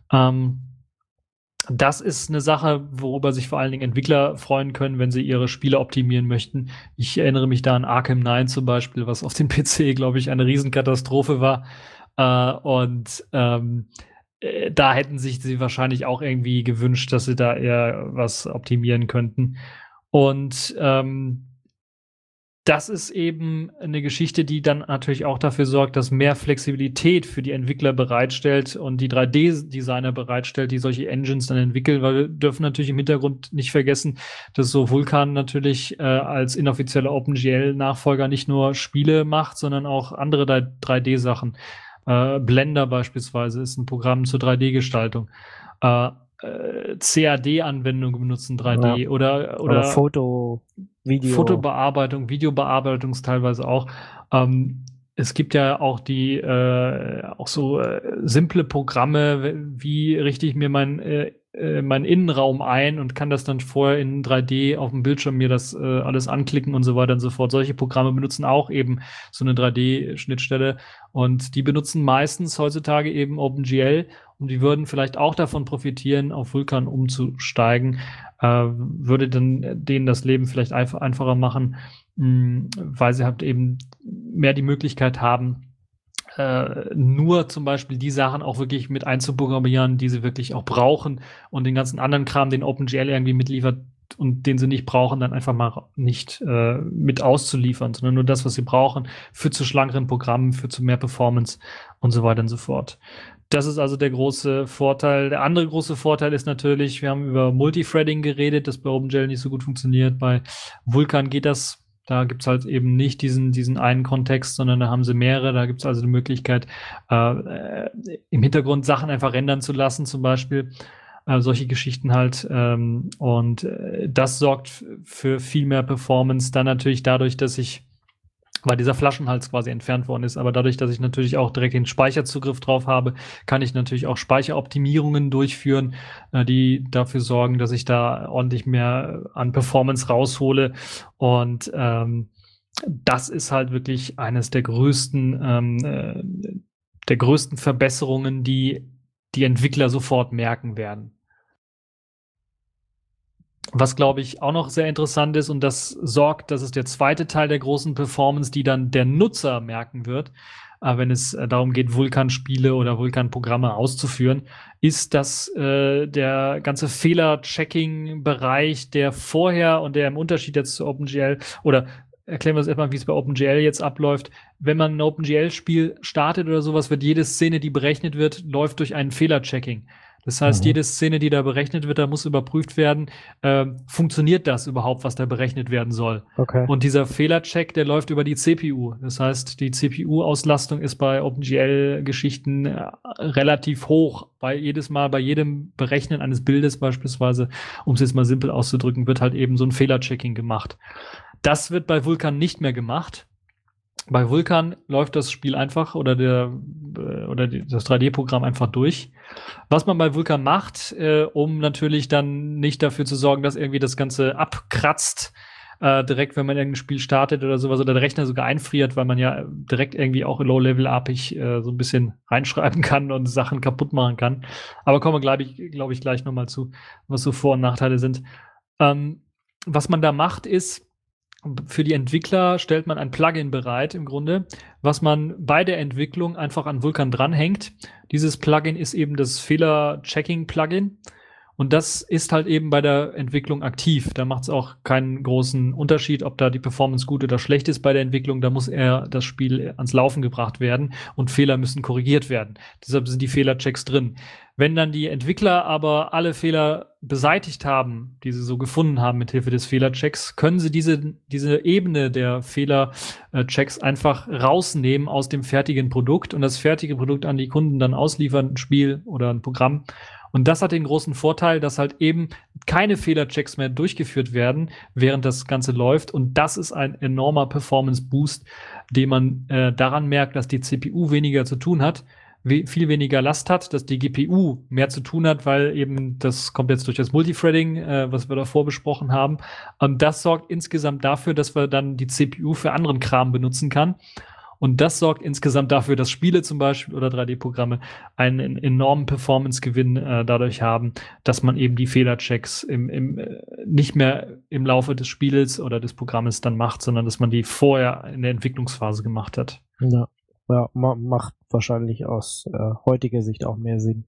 Das ist eine Sache, worüber sich vor allen Dingen Entwickler freuen können, wenn sie ihre Spiele optimieren möchten. Ich erinnere mich da an Arkham Knight zum Beispiel, was auf dem PC, glaube ich, eine Riesenkatastrophe war. Da hätten sich sie wahrscheinlich auch irgendwie gewünscht, dass sie da eher was optimieren könnten. Und das ist eben eine Geschichte, die dann natürlich auch dafür sorgt, dass mehr Flexibilität für die Entwickler bereitstellt und die 3D-Designer bereitstellt, die solche Engines dann entwickeln, weil wir dürfen natürlich im Hintergrund nicht vergessen, dass so Vulkan natürlich als inoffizieller OpenGL-Nachfolger nicht nur Spiele macht, sondern auch andere 3D-Sachen. Blender beispielsweise ist ein Programm zur 3D-Gestaltung. CAD-Anwendungen benutzen 3D Ja. oder Foto, Video. Fotobearbeitung, Videobearbeitung teilweise auch. Es gibt ja auch auch so simple Programme, wie richte ich mir meinen Innenraum ein und kann das dann vorher in 3D auf dem Bildschirm mir das alles anklicken und so weiter und so fort. Solche Programme benutzen auch eben so eine 3D-Schnittstelle und die benutzen meistens heutzutage eben OpenGL und die würden vielleicht auch davon profitieren, auf Vulkan umzusteigen. Würde dann denen das Leben vielleicht einfacher machen, weil sie halt eben mehr die Möglichkeit haben, nur zum Beispiel die Sachen auch wirklich mit einzuprogrammieren, die sie wirklich auch brauchen und den ganzen anderen Kram, den OpenGL irgendwie mitliefert und den sie nicht brauchen, dann einfach mal nicht mit auszuliefern, sondern nur das, was sie brauchen, für zu schlankeren Programmen, für zu mehr Performance und so weiter und so fort. Das ist also der große Vorteil. Der andere große Vorteil ist natürlich, wir haben über Multithreading geredet, das bei OpenGL nicht so gut funktioniert. Bei Vulkan geht das. Da gibt's halt eben nicht diesen einen Kontext, sondern da haben sie mehrere. Da gibt's also die Möglichkeit, im Hintergrund Sachen einfach rendern zu lassen, zum Beispiel. Solche Geschichten halt. Das sorgt für viel mehr Performance. Dann natürlich dadurch, weil dieser Flaschenhals quasi entfernt worden ist. Aber dadurch, dass ich natürlich auch direkt den Speicherzugriff drauf habe, kann ich natürlich auch Speicheroptimierungen durchführen, die dafür sorgen, dass ich da ordentlich mehr an Performance raushole. Und das ist halt wirklich eines der größten Verbesserungen, die die Entwickler sofort merken werden. Was, glaube ich, auch noch sehr interessant ist, und das ist der zweite Teil der großen Performance, die dann der Nutzer merken wird, wenn es darum geht, Vulkan-Spiele oder Vulkan-Programme auszuführen, ist, dass der ganze Fehler-Checking-Bereich, der vorher und der im Unterschied jetzt zu OpenGL, oder erklären wir es erstmal, wie es bei OpenGL jetzt abläuft. Wenn man ein OpenGL-Spiel startet oder sowas, wird jede Szene, die berechnet wird, läuft durch ein Fehler-Checking. Das heißt, jede Szene, die da berechnet wird, da muss überprüft werden, funktioniert das überhaupt, was da berechnet werden soll. Okay. Und dieser Fehlercheck, der läuft über die CPU. Das heißt, die CPU-Auslastung ist bei OpenGL-Geschichten relativ hoch. Jedes Mal bei jedem Berechnen eines Bildes beispielsweise, um es jetzt mal simpel auszudrücken, wird halt eben so ein Fehlerchecking gemacht. Das wird bei Vulkan nicht mehr gemacht. Bei Vulkan läuft das Spiel einfach oder das 3D-Programm einfach durch. Was man bei Vulkan macht, um natürlich dann nicht dafür zu sorgen, dass irgendwie das Ganze abkratzt, direkt, wenn man irgendein Spiel startet oder sowas, oder der Rechner sogar einfriert, weil man ja direkt irgendwie auch Low-Level-API so ein bisschen reinschreiben kann und Sachen kaputt machen kann. Aber kommen wir, glaube ich, gleich nochmal zu, was so Vor- und Nachteile sind. Was man da macht, ist, für die Entwickler stellt man ein Plugin bereit, im Grunde, was man bei der Entwicklung einfach an Vulkan dranhängt. Dieses Plugin ist eben das Fehler-Checking-Plugin. Und das ist halt eben bei der Entwicklung aktiv. Da macht es auch keinen großen Unterschied, ob da die Performance gut oder schlecht ist bei der Entwicklung. Da muss das Spiel ans Laufen gebracht werden und Fehler müssen korrigiert werden. Deshalb sind die Fehlerchecks drin. Wenn dann die Entwickler aber alle Fehler beseitigt haben, die sie so gefunden haben mit Hilfe des Fehlerchecks, können sie diese Ebene der Fehlerchecks einfach rausnehmen aus dem fertigen Produkt und das fertige Produkt an die Kunden dann ausliefern, ein Spiel oder ein Programm. Und das hat den großen Vorteil, dass halt eben keine Fehlerchecks mehr durchgeführt werden, während das Ganze läuft. Und das ist ein enormer Performance-Boost, den man daran merkt, dass die CPU weniger zu tun hat, viel weniger Last hat, dass die GPU mehr zu tun hat, weil eben das kommt jetzt durch das Multithreading, was wir davor besprochen haben. Und das sorgt insgesamt dafür, dass wir dann die CPU für anderen Kram benutzen kann. Und das sorgt insgesamt dafür, dass Spiele zum Beispiel oder 3D-Programme einen enormen Performance-Gewinn dadurch haben, dass man eben die Fehlerchecks nicht mehr im Laufe des Spiels oder des Programmes dann macht, sondern dass man die vorher in der Entwicklungsphase gemacht hat. Ja, macht wahrscheinlich aus heutiger Sicht auch mehr Sinn.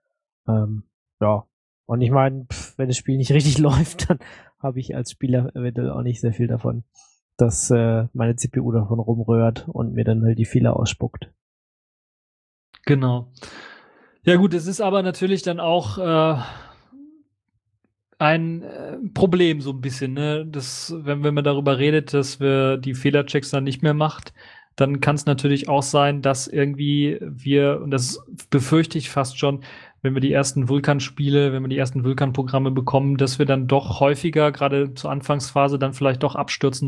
Ja, und ich meine, wenn das Spiel nicht richtig läuft, dann habe ich als Spieler eventuell auch nicht sehr viel davon, dass meine CPU davon rumrührt und mir dann halt die Fehler ausspuckt. Genau. Ja gut, es ist aber natürlich dann auch ein Problem so ein bisschen, ne? Wenn man darüber redet, dass wir die Fehlerchecks dann nicht mehr macht, dann kann es natürlich auch sein, dass irgendwie und das befürchte ich fast schon, wenn wir die ersten Vulkan-Programme bekommen, dass wir dann doch häufiger, gerade zur Anfangsphase, dann vielleicht doch abstürzende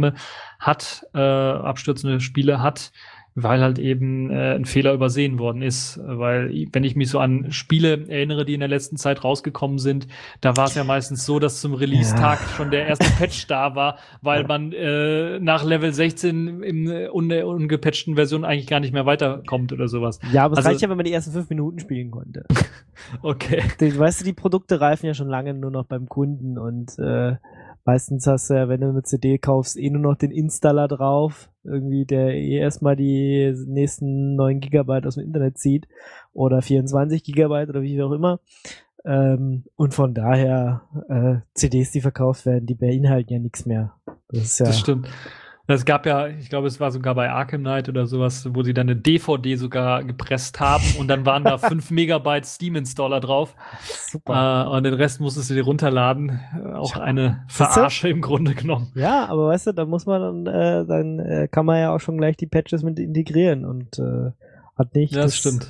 Spiele hat, weil halt eben ein Fehler übersehen worden ist. Weil, wenn ich mich so an Spiele erinnere, die in der letzten Zeit rausgekommen sind, da war es ja meistens so, dass zum Release-Tag schon der erste Patch da war, weil man nach Level 16 in der ungepatchten Version eigentlich gar nicht mehr weiterkommt oder sowas. Ja, aber es reicht ja, wenn man die ersten 5 Minuten spielen konnte. Okay. Weißt du, die Produkte reifen ja schon lange nur noch beim Kunden und meistens hast du ja, wenn du eine CD kaufst, nur noch den Installer drauf, irgendwie der erstmal die nächsten 9 Gigabyte aus dem Internet zieht oder 24 Gigabyte oder wie auch immer. Und von daher CDs, die verkauft werden, die beinhalten ja nichts mehr. Das stimmt. Es gab ja, ich glaube, es war sogar bei Arkham Knight oder sowas, wo sie dann eine DVD sogar gepresst haben und dann waren da 5 Megabyte Steam-Installer drauf. Super. Und den Rest musstest du dir runterladen. Auch eine Verarsche im Grunde genommen. Ja, aber weißt du, da muss man dann kann man ja auch schon gleich die Patches mit integrieren und hat nicht. Ja, das stimmt.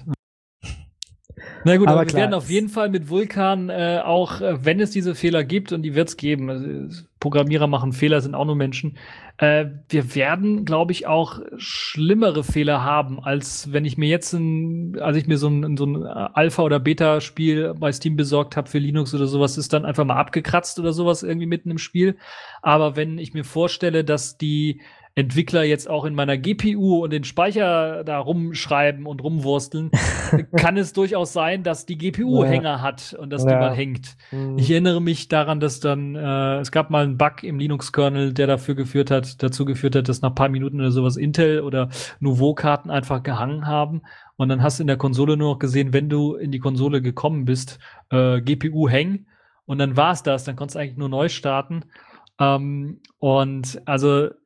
Na gut, aber wir klar, werden auf jeden Fall mit Vulkan auch, wenn es diese Fehler gibt, und die wird es geben, also Programmierer machen Fehler, sind auch nur Menschen, wir werden, glaube ich, auch schlimmere Fehler haben, als wenn ich mir jetzt als ich mir so ein Alpha- oder Beta-Spiel bei Steam besorgt habe für Linux oder sowas, ist dann einfach mal abgekratzt oder sowas irgendwie mitten im Spiel. Aber wenn ich mir vorstelle, dass die Entwickler jetzt auch in meiner GPU und den Speicher da rumschreiben und rumwursteln, kann es durchaus sein, dass die GPU Hänger hat und dass die mal hängt. Ich erinnere mich daran, dass dann es gab mal einen Bug im Linux-Kernel, der dazu geführt hat, dass nach ein paar Minuten oder sowas Intel oder Nouveau-Karten einfach gehangen haben. Und dann hast du in der Konsole nur noch gesehen, wenn du in die Konsole gekommen bist, GPU hängen. Und dann war es das. Dann konntest du eigentlich nur neu starten. Und also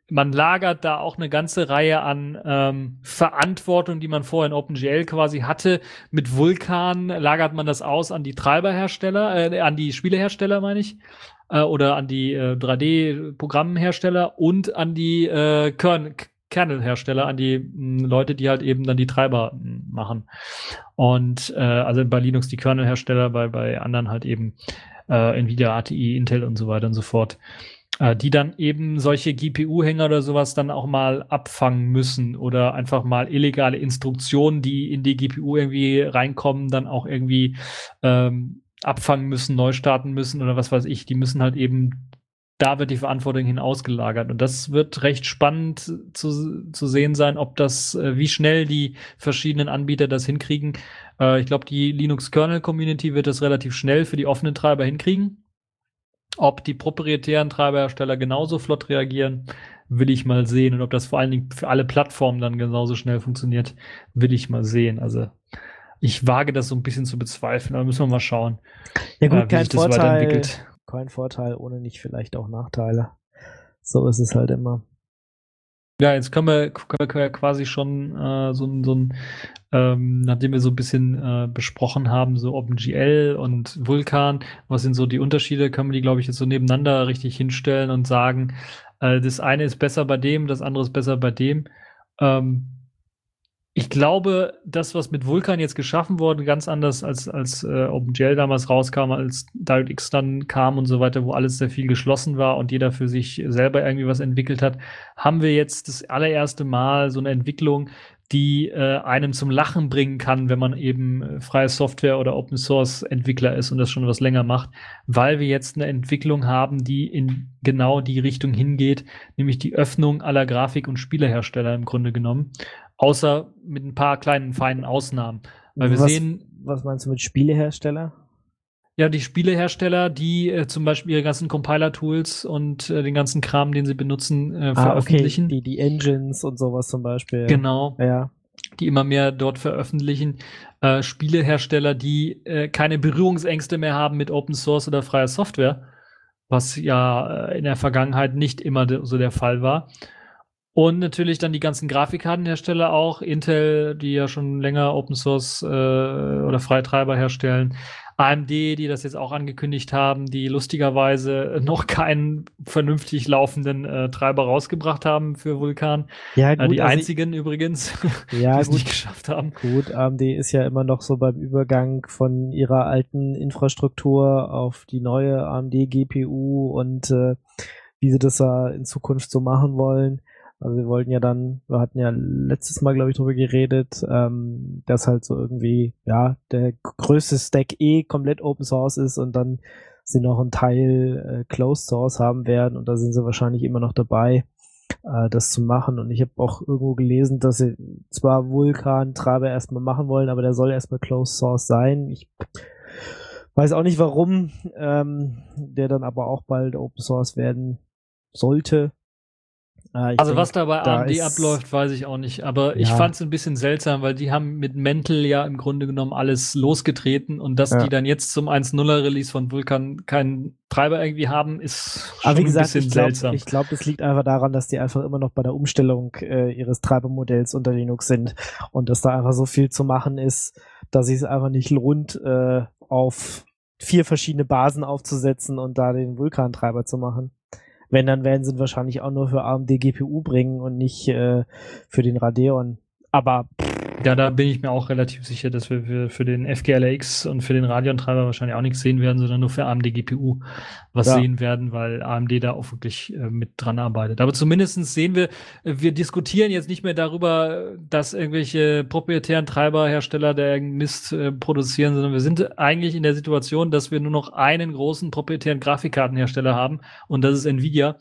man lagert da auch eine ganze Reihe an Verantwortung, die man vorher in OpenGL quasi hatte. Mit Vulkan lagert man das aus an die Treiberhersteller, an die Spielehersteller, meine ich, oder an die 3D-Programmhersteller und an die Kernelhersteller, an die Leute, die halt eben dann die Treiber machen. Und also bei Linux die Kernelhersteller, bei anderen halt eben Nvidia, ATI, Intel und so weiter und so fort, die dann eben solche GPU-Hänger oder sowas dann auch mal abfangen müssen oder einfach mal illegale Instruktionen, die in die GPU irgendwie reinkommen, dann auch irgendwie abfangen müssen, neu starten müssen oder was weiß ich. Die müssen halt eben, da wird die Verantwortung hin ausgelagert. Und das wird recht spannend zu sehen sein, ob das, wie schnell die verschiedenen Anbieter das hinkriegen. Ich glaube, die Linux-Kernel-Community wird das relativ schnell für die offenen Treiber hinkriegen. Ob die proprietären Treiberhersteller genauso flott reagieren, will ich mal sehen. Und ob das vor allen Dingen für alle Plattformen dann genauso schnell funktioniert, will ich mal sehen. Also ich wage das so ein bisschen zu bezweifeln, aber müssen wir mal schauen, Ja gut, wie kein sich das weiterentwickelt. Vorteil ohne nicht vielleicht auch Nachteile. So ist es halt immer. Ja, jetzt können wir quasi schon nachdem wir so ein bisschen besprochen haben, so OpenGL und Vulkan, was sind so die Unterschiede, können wir die, glaube ich, jetzt so nebeneinander richtig hinstellen und sagen, das eine ist besser bei dem, das andere ist besser bei dem. Ich glaube, das, was mit Vulkan jetzt geschaffen wurde, ganz anders als OpenGL damals rauskam, als DirectX dann kam und so weiter, wo alles sehr viel geschlossen war und jeder für sich selber irgendwie was entwickelt hat, haben wir jetzt das allererste Mal so eine Entwicklung, die einem zum Lachen bringen kann, wenn man eben freie Software oder Open Source Entwickler ist und das schon was länger macht, weil wir jetzt eine Entwicklung haben, die in genau die Richtung hingeht, nämlich die Öffnung aller Grafik- und Spielehersteller im Grunde genommen. Außer mit ein paar kleinen, feinen Ausnahmen. Weil wir sehen. Was meinst du mit Spielehersteller? Ja, die Spielehersteller, die zum Beispiel ihre ganzen Compiler-Tools und den ganzen Kram, den sie benutzen, veröffentlichen. Okay. Die Engines und sowas zum Beispiel. Genau. Ja. Die immer mehr dort veröffentlichen. Spielehersteller, die keine Berührungsängste mehr haben mit Open Source oder freier Software, was ja in der Vergangenheit nicht immer so der Fall war. Und natürlich dann die ganzen Grafikkartenhersteller auch, Intel, die ja schon länger Open Source oder freie Treiber herstellen, AMD, die das jetzt auch angekündigt haben, die lustigerweise noch keinen vernünftig laufenden Treiber rausgebracht haben für Vulkan. Ja, gut, die einzigen übrigens, ja, die es nicht geschafft haben. Gut, AMD ist ja immer noch so beim Übergang von ihrer alten Infrastruktur auf die neue AMD GPU und wie sie das da in Zukunft so machen wollen. Also wir wollten ja dann, wir hatten ja letztes Mal, glaube ich, drüber geredet, dass halt so irgendwie, ja, der größte Stack komplett Open Source ist und dann sie noch einen Teil Closed Source haben werden und da sind sie wahrscheinlich immer noch dabei, das zu machen. Und ich habe auch irgendwo gelesen, dass sie zwar Vulkan-Treiber erstmal machen wollen, aber der soll erstmal Closed Source sein. Ich weiß auch nicht warum, der dann aber auch bald Open Source werden sollte. Also was da bei AMD abläuft, weiß ich auch nicht. Aber ich fand es ein bisschen seltsam, weil die haben mit Mantle ja im Grunde genommen alles losgetreten und dass die dann jetzt zum 1.0er Release von Vulkan keinen Treiber irgendwie haben, ist schon ein bisschen seltsam. Ich glaube, das liegt einfach daran, dass die einfach immer noch bei der Umstellung ihres Treibermodells unter Linux sind und dass da einfach so viel zu machen ist, dass es einfach nicht lohnt, auf 4 verschiedene Basen aufzusetzen und da den Vulkan-Treiber zu machen. Wenn, dann werden sie wahrscheinlich auch nur für AMD GPU bringen und nicht für den Radeon. Aber ja, da bin ich mir auch relativ sicher, dass wir für den FGLX und für den Radeon-Treiber wahrscheinlich auch nichts sehen werden, sondern nur für AMD GPU was sehen werden, weil AMD da auch wirklich mit dran arbeitet. Aber zumindest sehen wir diskutieren jetzt nicht mehr darüber, dass irgendwelche proprietären Treiberhersteller der Mist produzieren, sondern wir sind eigentlich in der Situation, dass wir nur noch einen großen proprietären Grafikkartenhersteller haben und das ist Nvidia.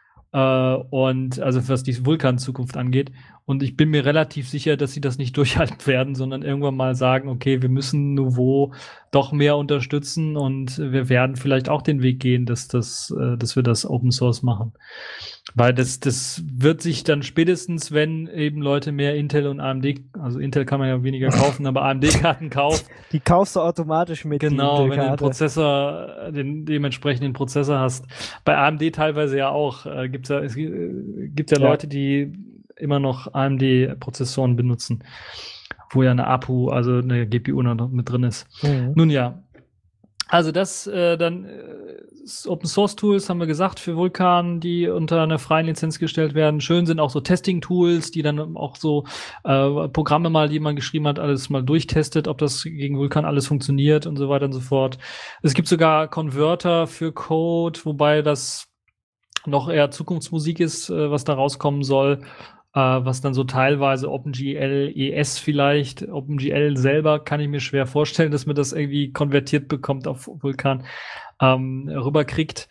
Und also was die Vulkan-Zukunft angeht. Und ich bin mir relativ sicher, dass sie das nicht durchhalten werden, sondern irgendwann mal sagen, okay, wir müssen Nouveau doch mehr unterstützen und wir werden vielleicht auch den Weg gehen, dass wir das Open Source machen. Weil das wird sich dann spätestens, wenn eben Leute mehr Intel und AMD, also Intel kann man ja weniger kaufen, aber AMD-Karten kauft. Die kaufst du automatisch mit. Genau, wenn du den Prozessor, den dementsprechenden Prozessor hast. Bei AMD teilweise ja auch. Es gibt ja Leute, die immer noch AMD-Prozessoren benutzen, wo ja eine APU, also eine GPU noch mit drin ist. Nun ja. Also das dann Open Source Tools haben wir gesagt für Vulkan, die unter einer freien Lizenz gestellt werden. Schön sind auch so Testing Tools, die dann auch so Programme mal, die man geschrieben hat, alles mal durchtestet, ob das gegen Vulkan alles funktioniert und so weiter und so fort. Es gibt sogar Converter für Code, wobei das noch eher Zukunftsmusik ist, was da rauskommen soll. Was dann so teilweise OpenGL ES vielleicht, OpenGL selber kann ich mir schwer vorstellen, dass man das irgendwie konvertiert bekommt auf Vulkan, rüberkriegt.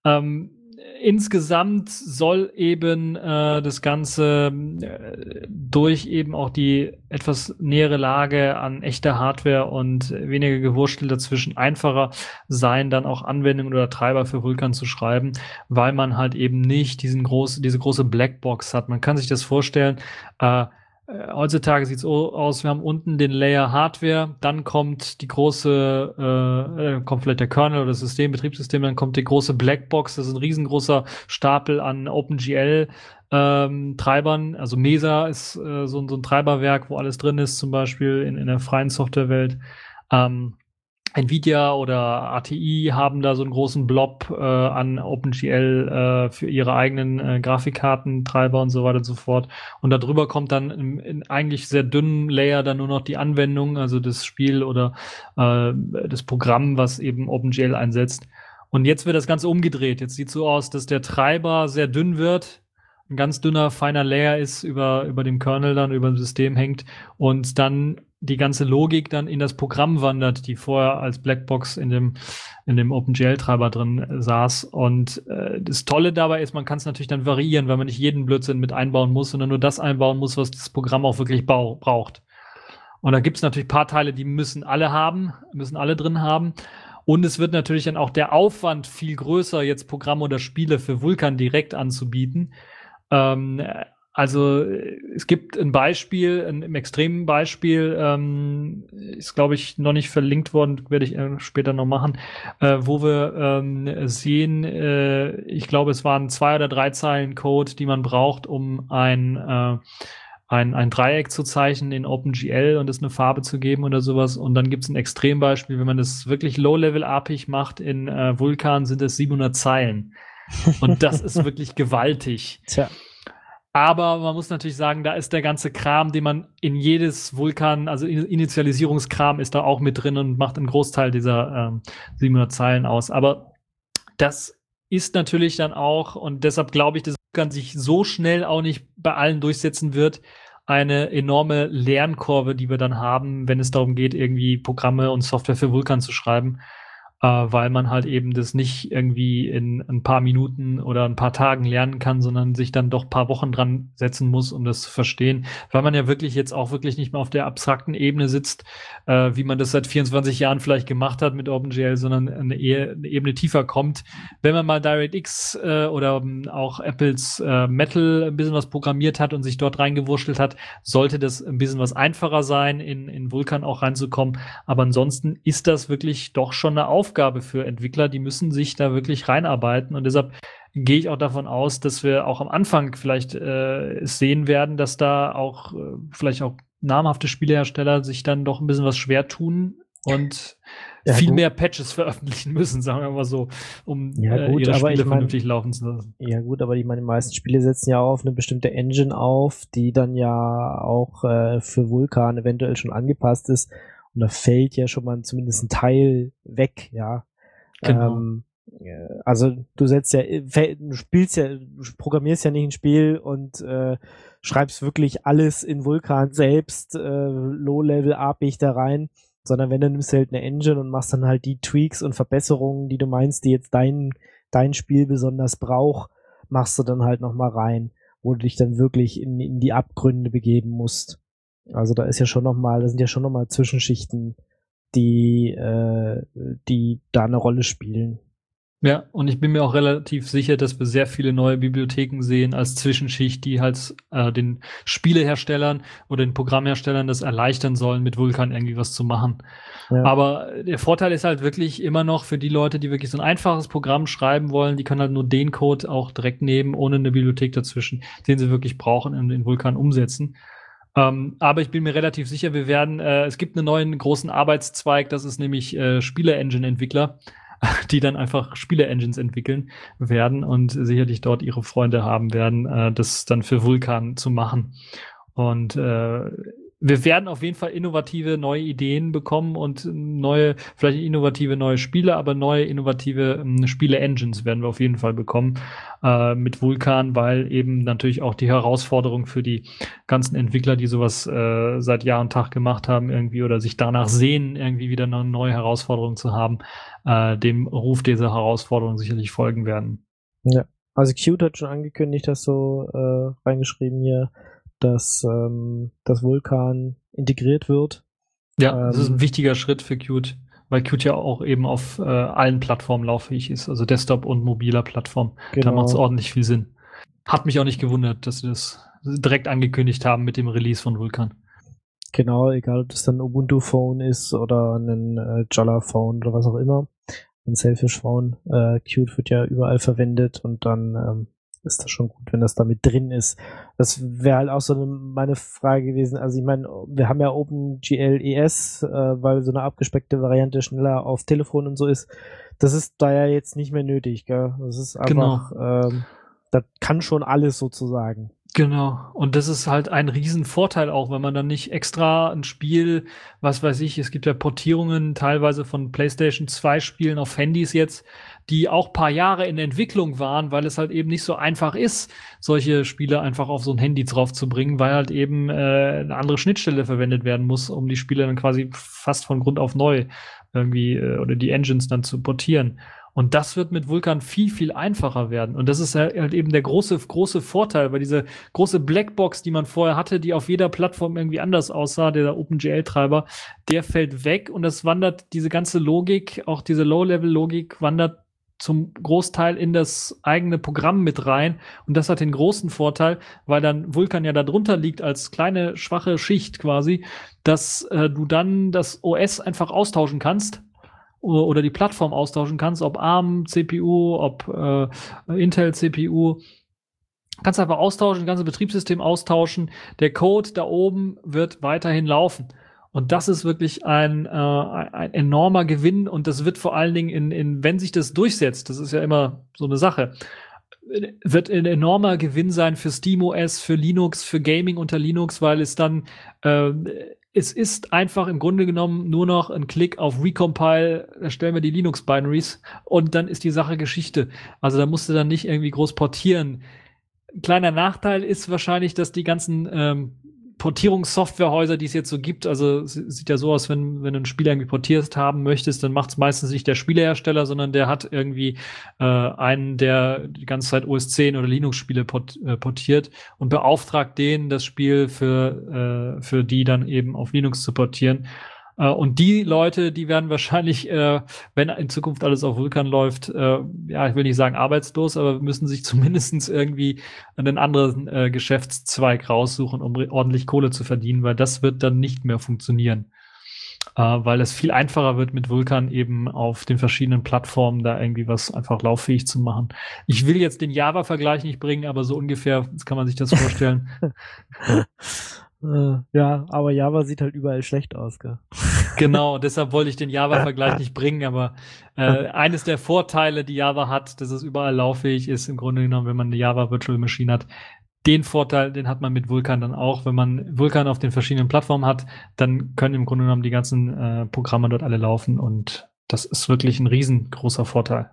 Insgesamt soll eben das Ganze durch eben auch die etwas nähere Lage an echter Hardware und weniger Gewurstel dazwischen einfacher sein, dann auch Anwendungen oder Treiber für Vulkan zu schreiben, weil man halt eben nicht diese große Blackbox hat. Man kann sich das vorstellen, heutzutage sieht es so aus, wir haben unten den Layer Hardware, dann kommt die kommt vielleicht der Kernel oder das Betriebssystem, dann kommt die große Blackbox, das ist ein riesengroßer Stapel an OpenGL Treibern, also Mesa ist so ein Treiberwerk, wo alles drin ist, zum Beispiel in der freien Softwarewelt. Nvidia oder ATI haben da so einen großen Blob an OpenGL für ihre eigenen Grafikkartentreiber und so weiter und so fort. Und darüber kommt dann in eigentlich sehr dünnen Layer dann nur noch die Anwendung, also das Spiel oder das Programm, was eben OpenGL einsetzt. Und jetzt wird das Ganze umgedreht. Jetzt sieht so aus, dass der Treiber sehr dünn wird, ein ganz dünner, feiner Layer ist, über dem Kernel dann, über dem System hängt und dann die ganze Logik dann in das Programm wandert, die vorher als Blackbox in dem OpenGL-Treiber drin saß. Und das Tolle dabei ist, man kann es natürlich dann variieren, weil man nicht jeden Blödsinn mit einbauen muss, sondern nur das einbauen muss, was das Programm auch wirklich braucht. Und da gibt es natürlich ein paar Teile, die müssen alle drin haben. Und es wird natürlich dann auch der Aufwand viel größer, jetzt Programme oder Spiele für Vulkan direkt anzubieten. Also es gibt ein Beispiel, ein extremen Beispiel, ist glaube ich noch nicht verlinkt worden, werde ich später noch machen, wo wir sehen, ich glaube es waren 2 oder 3 Zeilen Code, die man braucht, um ein Dreieck zu zeichnen in OpenGL und es eine Farbe zu geben oder sowas. Und dann gibt es ein Extrembeispiel, wenn man das wirklich low-level-artig macht in Vulkan, sind es 700 Zeilen. Und das ist wirklich gewaltig. Tja. Aber man muss natürlich sagen, da ist der ganze Kram, den man in jedes Vulkan, also Initialisierungskram ist da auch mit drin und macht einen Großteil dieser 700 Zeilen aus. Aber das ist natürlich dann auch, und deshalb glaube ich, dass Vulkan sich so schnell auch nicht bei allen durchsetzen wird, eine enorme Lernkurve, die wir dann haben, wenn es darum geht, irgendwie Programme und Software für Vulkan zu schreiben. Weil man halt eben das nicht irgendwie in ein paar Minuten oder ein paar Tagen lernen kann, sondern sich dann doch ein paar Wochen dran setzen muss, um das zu verstehen. Weil man ja wirklich jetzt auch wirklich nicht mehr auf der abstrakten Ebene sitzt, wie man das seit 24 Jahren vielleicht gemacht hat mit OpenGL, sondern eine Ebene tiefer kommt. Wenn man mal DirectX oder auch Apples Metal ein bisschen was programmiert hat und sich dort reingewurschtelt hat, sollte das ein bisschen was einfacher sein, in Vulkan auch reinzukommen. Aber ansonsten ist das wirklich doch schon eine Aufgabe für Entwickler, die müssen sich da wirklich reinarbeiten und deshalb gehe ich auch davon aus, dass wir auch am Anfang vielleicht sehen werden, dass da auch vielleicht auch namhafte Spielehersteller sich dann doch ein bisschen was schwer tun und viel mehr Patches veröffentlichen müssen, sagen wir mal so, um ihre Spiele vernünftig laufen zu lassen. Ja gut, aber ich meine, die meisten Spiele setzen ja auf eine bestimmte Engine auf, die dann ja auch für Vulkan eventuell schon angepasst ist. Und da fällt ja schon mal zumindest ein Teil weg, ja. Genau. Also du programmierst ja nicht ein Spiel und schreibst wirklich alles in Vulkan selbst, Low-Level-artig da rein, sondern wenn, dann nimmst du halt eine Engine und machst dann halt die Tweaks und Verbesserungen, die du meinst, die jetzt dein Spiel besonders braucht, machst du dann halt nochmal rein, wo du dich dann wirklich in die Abgründe begeben musst. Also da sind ja schon nochmal Zwischenschichten, die da eine Rolle spielen. Ja, und ich bin mir auch relativ sicher, dass wir sehr viele neue Bibliotheken sehen als Zwischenschicht, die halt den Spieleherstellern oder den Programmherstellern das erleichtern sollen, mit Vulkan irgendwie was zu machen. Ja. Aber der Vorteil ist halt wirklich immer noch für die Leute, die wirklich so ein einfaches Programm schreiben wollen, die können halt nur den Code auch direkt nehmen, ohne eine Bibliothek dazwischen, den sie wirklich brauchen, in Vulkan umsetzen. Aber ich bin mir relativ sicher, es gibt einen neuen großen Arbeitszweig, das ist nämlich Spiele-Engine-Entwickler, die dann einfach Spiele-Engines entwickeln werden und sicherlich dort ihre Freunde haben werden, das dann für Vulkan zu machen. Und wir werden auf jeden Fall innovative neue Ideen bekommen und vielleicht innovative neue Spiele, aber neue innovative Spiele-Engines werden wir auf jeden Fall bekommen mit Vulkan, weil eben natürlich auch die Herausforderung für die ganzen Entwickler, die sowas seit Jahr und Tag gemacht haben, irgendwie oder sich danach sehen, irgendwie wieder eine neue Herausforderung zu haben, dem Ruf dieser Herausforderung sicherlich folgen werden. Ja, also Qt hat schon angekündigt, dass so reingeschrieben hier, dass das Vulkan integriert wird. Ja, das ist ein wichtiger Schritt für Qt, weil Qt ja auch eben auf allen Plattformen lauffähig ist, also Desktop und mobiler Plattform. Genau. Da macht es ordentlich viel Sinn. Hat mich auch nicht gewundert, dass sie das direkt angekündigt haben mit dem Release von Vulkan. Genau, egal ob das dann ein Ubuntu-Phone ist oder ein Jolla-Phone oder was auch immer. Ein Selfish-Phone. Qt wird ja überall verwendet und dann ist das schon gut, wenn das da mit drin ist. Das wäre halt auch so meine Frage gewesen. Also ich meine, wir haben ja OpenGL ES, weil so eine abgespeckte Variante schneller auf Telefon und so ist. Das ist da ja jetzt nicht mehr nötig, gell? Das ist einfach, das kann schon alles sozusagen. Genau. Und das ist halt ein Riesenvorteil auch, wenn man dann nicht extra ein Spiel, was weiß ich, es gibt ja Portierungen teilweise von PlayStation 2 Spielen auf Handys jetzt, die auch paar Jahre in Entwicklung waren, weil es halt eben nicht so einfach ist, solche Spiele einfach auf so ein Handy drauf zu bringen, weil halt eben eine andere Schnittstelle verwendet werden muss, um die Spiele dann quasi fast von Grund auf neu irgendwie oder die Engines dann zu portieren. Und das wird mit Vulkan viel, viel einfacher werden. Und das ist halt eben der große Vorteil, weil diese große Blackbox, die man vorher hatte, die auf jeder Plattform irgendwie anders aussah, der OpenGL-Treiber, der fällt weg und das wandert, diese ganze Logik, auch diese Low-Level-Logik wandert zum Großteil in das eigene Programm mit rein. Und das hat den großen Vorteil, weil dann Vulkan ja da drunter liegt als kleine, schwache Schicht quasi, dass du dann das OS einfach austauschen kannst oder die Plattform austauschen kannst, ob ARM-CPU, ob Intel-CPU. Kannst einfach austauschen, das ganze Betriebssystem austauschen. Der Code da oben wird weiterhin laufen. Und das ist wirklich ein enormer Gewinn. Und das wird vor allen Dingen, wenn sich das durchsetzt, das ist ja immer so eine Sache, wird ein enormer Gewinn sein für SteamOS, für Linux, für Gaming unter Linux, weil es dann es ist einfach im Grunde genommen nur noch ein Klick auf Recompile, erstellen wir die Linux-Binaries und dann ist die Sache Geschichte. Also da musst du dann nicht irgendwie groß portieren. Ein kleiner Nachteil ist wahrscheinlich, dass die ganzen Portierungssoftwarehäuser, die es jetzt so gibt, also es sieht ja so aus, wenn du ein Spiel irgendwie portiert haben möchtest, dann macht es meistens nicht der Spielehersteller, sondern der hat irgendwie einen, der die ganze Zeit OS 10 oder Linux-Spiele portiert und beauftragt den, das Spiel für die dann eben auf Linux zu portieren. Und die Leute, die werden wahrscheinlich, wenn in Zukunft alles auf Vulkan läuft, ja, ich will nicht sagen arbeitslos, aber müssen sich zumindest irgendwie einen anderen Geschäftszweig raussuchen, um ordentlich Kohle zu verdienen, weil das wird dann nicht mehr funktionieren. Weil es viel einfacher wird, mit Vulkan eben auf den verschiedenen Plattformen da irgendwie was einfach lauffähig zu machen. Ich will jetzt den Java-Vergleich nicht bringen, aber so ungefähr kann man sich das vorstellen. Ja, aber Java sieht halt überall schlecht aus, gell? Genau, deshalb wollte ich den Java-Vergleich nicht bringen, aber eines der Vorteile, die Java hat, dass es überall lauffähig ist, im Grunde genommen, wenn man eine Java Virtual Machine hat, den Vorteil, den hat man mit Vulkan dann auch. Wenn man Vulkan auf den verschiedenen Plattformen hat, dann können im Grunde genommen die ganzen Programme dort alle laufen und das ist wirklich ein riesengroßer Vorteil.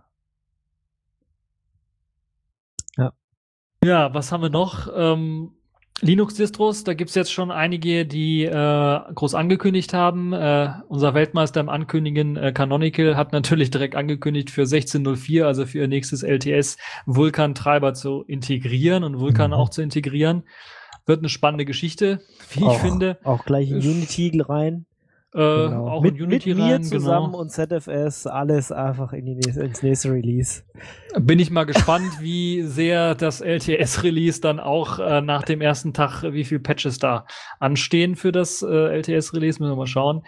Ja. Ja, was haben wir noch? Linux-Distros, da gibt's jetzt schon einige, die groß angekündigt haben. Unser Weltmeister im Ankündigen, Canonical, hat natürlich direkt angekündigt, für 16.04, also für ihr nächstes LTS, Vulkan-Treiber zu integrieren und Vulkan auch zu integrieren. Wird eine spannende Geschichte, wie ich finde. Auch gleich in Unity rein. Genau. auch Mit in Unity mir rein. zusammen Genau. und ZFS, alles einfach ins nächste Release. Bin ich mal gespannt, wie sehr das LTS-Release dann auch nach dem ersten Tag, wie viel Patches da anstehen für das LTS-Release, müssen wir mal schauen.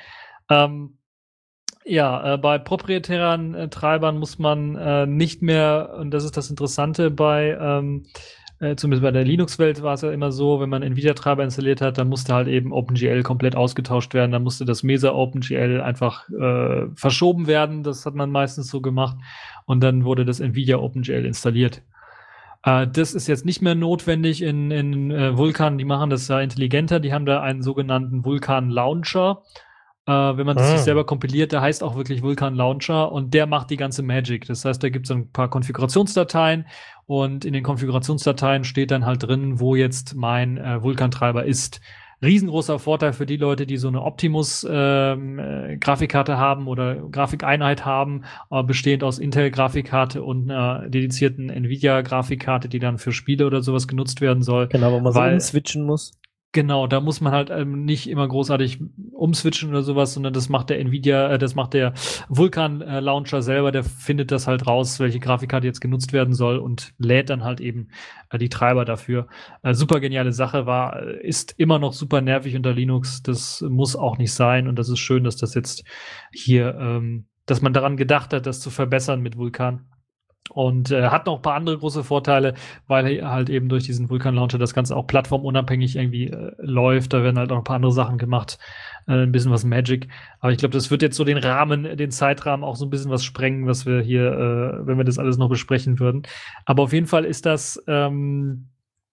Bei proprietären Treibern muss man nicht mehr, und das ist das Interessante zumindest bei der Linux-Welt war es ja immer so, wenn man NVIDIA-Treiber installiert hat, dann musste halt eben OpenGL komplett ausgetauscht werden, dann musste das Mesa OpenGL einfach verschoben werden, das hat man meistens so gemacht, und dann wurde das NVIDIA OpenGL installiert. Das ist jetzt nicht mehr notwendig in Vulkan, die machen das ja intelligenter, die haben da einen sogenannten Vulkan Launcher. Wenn man das sich selber kompiliert, der heißt auch wirklich Vulkan Launcher, und der macht die ganze Magic. Das heißt, da gibt es ein paar Konfigurationsdateien, und in den Konfigurationsdateien steht dann halt drin, wo jetzt mein Vulkan-Treiber ist. Riesengroßer Vorteil für die Leute, die so eine Optimus-Grafikkarte haben oder Grafikeinheit haben, bestehend aus Intel-Grafikkarte und einer dedizierten Nvidia-Grafikkarte, die dann für Spiele oder sowas genutzt werden soll. Genau, wo man so umswitchen muss. Genau, da muss man halt nicht immer großartig umswitchen oder sowas, sondern das macht der Vulkan Launcher selber, der findet das halt raus, welche Grafikkarte jetzt genutzt werden soll, und lädt dann halt eben die Treiber dafür. Super geniale Sache, ist immer noch super nervig unter Linux, das muss auch nicht sein, und das ist schön, dass das jetzt hier, dass man daran gedacht hat, das zu verbessern mit Vulkan. Und hat noch ein paar andere große Vorteile, weil halt eben durch diesen Vulkan Launcher das Ganze auch plattformunabhängig irgendwie läuft. Da werden halt auch ein paar andere Sachen gemacht, ein bisschen was Magic. Aber ich glaube, das wird jetzt so den Zeitrahmen auch so ein bisschen was sprengen, was wir hier, wenn wir das alles noch besprechen würden. Aber auf jeden Fall ist das eine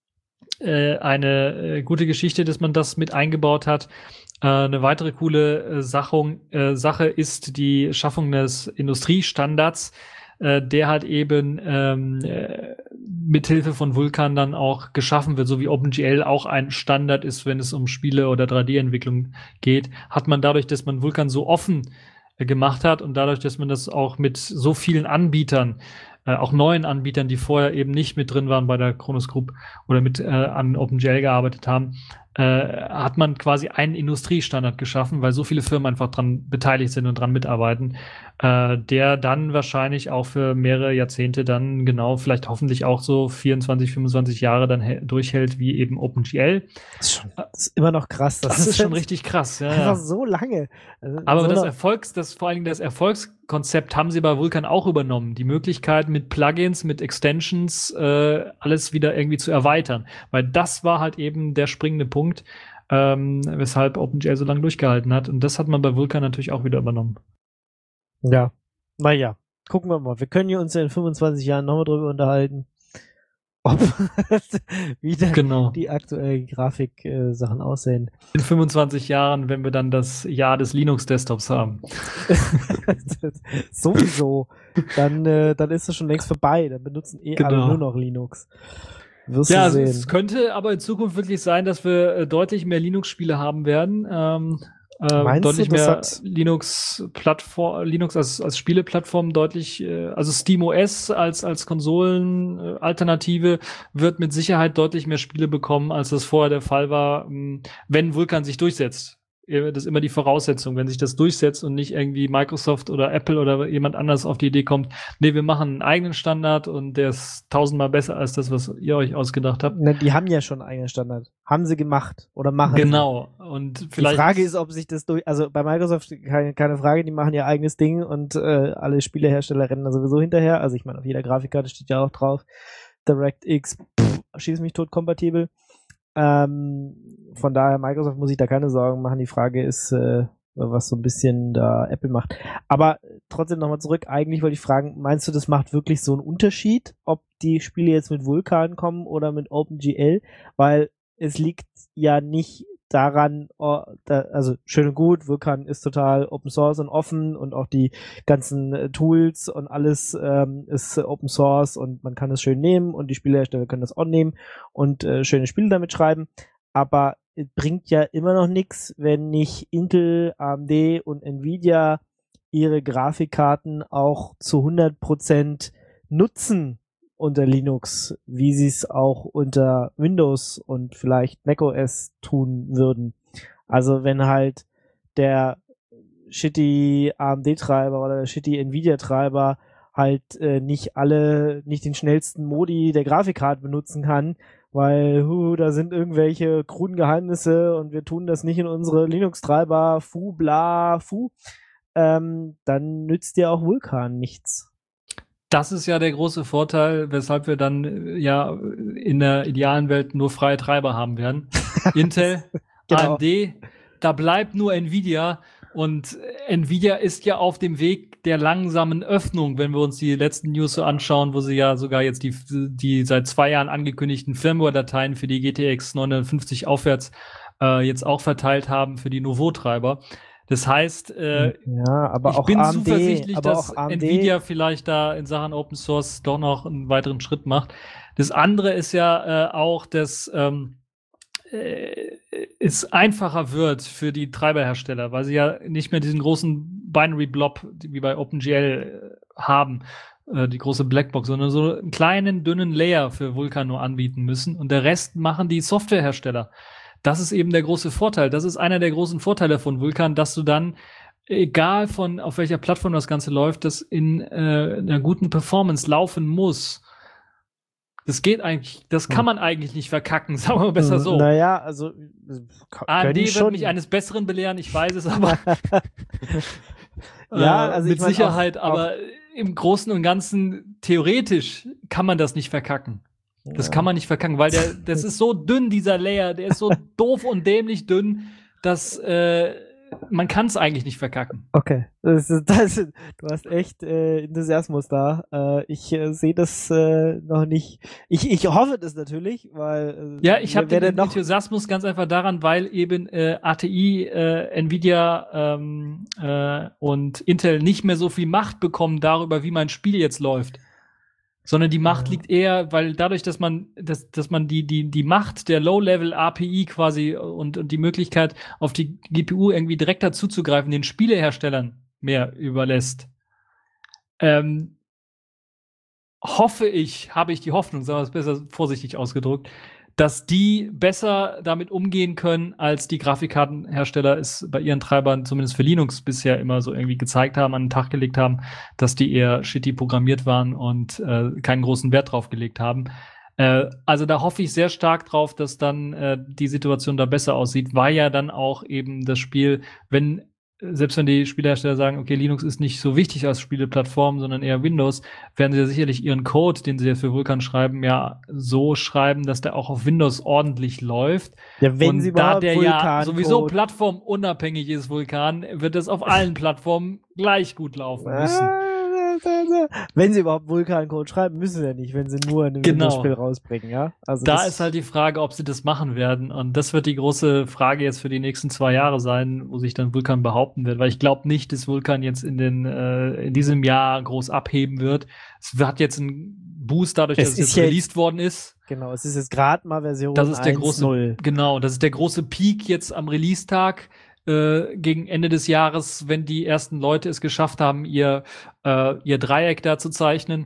gute Geschichte, dass man das mit eingebaut hat. Eine weitere coole Sache ist die Schaffung des Industriestandards, der halt eben mithilfe von Vulkan dann auch geschaffen wird, so wie OpenGL auch ein Standard ist, wenn es um Spiele oder 3D-Entwicklung geht, hat man dadurch, dass man Vulkan so offen gemacht hat, und dadurch, dass man das auch mit so vielen Anbietern, auch neuen Anbietern, die vorher eben nicht mit drin waren bei der Kronos Group oder mit an OpenGL gearbeitet haben, hat man quasi einen Industriestandard geschaffen, weil so viele Firmen einfach dran beteiligt sind und dran mitarbeiten, der dann wahrscheinlich auch für mehrere Jahrzehnte dann genau, vielleicht hoffentlich auch so 24, 25 Jahre dann durchhält, wie eben OpenGL. Das ist immer noch krass. Das ist schon richtig krass. Ja, einfach so lange. Aber vor allen Dingen das Erfolgskonzept haben sie bei Vulkan auch übernommen. Die Möglichkeit mit Plugins, mit Extensions, alles wieder irgendwie zu erweitern. Weil das war halt eben der springende Punkt, weshalb OpenGL so lange durchgehalten hat. Und das hat man bei Vulkan natürlich auch wieder übernommen. Ja, naja, gucken wir mal. Wir können hier uns ja in 25 Jahren nochmal drüber unterhalten, ob wie denn die aktuellen Grafik-Sachen aussehen. In 25 Jahren, wenn wir dann das Jahr des Linux-Desktops haben. Sowieso. Dann ist es schon längst vorbei. Dann benutzen alle nur noch Linux. Wirst du sehen. Es könnte aber in Zukunft wirklich sein, dass wir deutlich mehr Linux-Spiele haben werden. Deutlich mehr Linux als Spieleplattform, deutlich, also SteamOS als Konsolenalternative wird mit Sicherheit deutlich mehr Spiele bekommen, als das vorher der Fall war, wenn Vulkan sich durchsetzt. Das ist immer die Voraussetzung, wenn sich das durchsetzt und nicht irgendwie Microsoft oder Apple oder jemand anders auf die Idee kommt, nee, wir machen einen eigenen Standard und der ist 1000-mal besser als das, was ihr euch ausgedacht habt. Ne, die haben ja schon einen eigenen Standard. Haben sie gemacht oder machen sie? Genau. Und vielleicht. Die Frage ist, ob sich das also bei Microsoft keine Frage, die machen ihr eigenes Ding und alle Spielehersteller rennen da sowieso hinterher. Also ich meine, auf jeder Grafikkarte steht ja auch drauf, DirectX, schieß mich tot kompatibel. Von daher, Microsoft muss sich da keine Sorgen machen. Die Frage ist, was so ein bisschen da Apple macht. Aber trotzdem nochmal zurück. Eigentlich wollte ich fragen, meinst du, das macht wirklich so einen Unterschied, ob die Spiele jetzt mit Vulkan kommen oder mit OpenGL? Weil es liegt ja nicht daran, also schön und gut, Vulkan ist total Open Source und offen und auch die ganzen Tools und alles ist Open Source und man kann es schön nehmen und die Spielehersteller können das auch nehmen und schöne Spiele damit schreiben, aber es bringt ja immer noch nichts, wenn nicht Intel, AMD und Nvidia ihre Grafikkarten auch zu 100% nutzen unter Linux, wie sie es auch unter Windows und vielleicht macOS tun würden. Also wenn halt der shitty AMD-Treiber oder shitty Nvidia-Treiber halt nicht den schnellsten Modi der Grafikkarte benutzen kann, weil da sind irgendwelche kruden Geheimnisse und wir tun das nicht in unsere Linux-Treiber, dann nützt dir auch Vulkan nichts. Das ist ja der große Vorteil, weshalb wir dann ja in der idealen Welt nur freie Treiber haben werden. Intel, Genau. AMD, da bleibt nur Nvidia. Und Nvidia ist ja auf dem Weg der langsamen Öffnung, wenn wir uns die letzten News so anschauen, wo sie ja sogar jetzt die seit 2 Jahren angekündigten Firmware-Dateien für die GTX 950 aufwärts jetzt auch verteilt haben für die Nouveau-Treiber. Das heißt, aber ich auch bin AMD, zuversichtlich, aber dass auch AMD, Nvidia vielleicht da in Sachen Open Source doch noch einen weiteren Schritt macht. Das andere ist ja auch, dass es einfacher wird für die Treiberhersteller, weil sie ja nicht mehr diesen großen Binary-Blob wie bei OpenGL haben, die große Blackbox, sondern so einen kleinen, dünnen Layer für Vulkan nur anbieten müssen und der Rest machen die Softwarehersteller. Das ist eben der große Vorteil. Das ist einer der großen Vorteile von Vulkan, dass du dann, egal auf welcher Plattform das Ganze läuft, das in einer guten Performance laufen muss. Das kann man eigentlich nicht verkacken, sagen wir mal besser so. Naja, also AMD wird schon. mich eines Besseren belehren, ich weiß es, aber ja, also mit ich mein, Sicherheit, aber im Großen und Ganzen theoretisch kann man das nicht verkacken. Das kann man nicht verkacken, weil das ist so dünn, dieser Layer, der ist so doof und dämlich dünn, dass man kann es eigentlich nicht verkacken. Okay, du hast echt Enthusiasmus da. Ich sehe das noch nicht. Ich hoffe das natürlich, weil ja, ich habe den Enthusiasmus ganz einfach daran, weil eben ATI, Nvidia und Intel nicht mehr so viel Macht bekommen darüber, wie mein Spiel jetzt läuft. Sondern die Macht liegt eher, weil dadurch, dass man die Macht der Low-Level-API quasi und die Möglichkeit, auf die GPU irgendwie direkt dazu zugreifen, den Spieleherstellern mehr überlässt, habe ich die Hoffnung, sagen wir es besser vorsichtig ausgedrückt, dass die besser damit umgehen können, als die Grafikkartenhersteller es bei ihren Treibern, zumindest für Linux, bisher immer so irgendwie gezeigt haben, an den Tag gelegt haben, dass die eher shitty programmiert waren und keinen großen Wert drauf gelegt haben. Also da hoffe ich sehr stark drauf, dass dann die Situation da besser aussieht, weil ja dann auch eben das Spiel, selbst wenn die Spielehersteller sagen, okay, Linux ist nicht so wichtig als Spieleplattform, sondern eher Windows, werden sie ja sicherlich ihren Code, den sie jetzt für Vulkan schreiben, ja so schreiben, dass der auch auf Windows ordentlich läuft. Ja, wenn sie da der ja Vulkan sowieso plattformunabhängig ist, Vulkan, wird es auf allen Plattformen gleich gut laufen müssen. Wenn sie überhaupt Vulkan-Code schreiben, müssen sie ja nicht, wenn sie nur ein Windows-Spiel rausbringen, ja? Also da ist halt die Frage, ob sie das machen werden. Und das wird die große Frage jetzt für die nächsten 2 Jahre sein, wo sich dann Vulkan behaupten wird. Weil ich glaube nicht, dass Vulkan jetzt in diesem Jahr groß abheben wird. Es hat jetzt einen Boost dadurch, dass es jetzt released worden ist. Genau, es ist jetzt gerade mal Version 1.0. Das ist der große Peak jetzt am Release-Tag. Gegen Ende des Jahres, wenn die ersten Leute es geschafft haben, ihr Dreieck da zu zeichnen,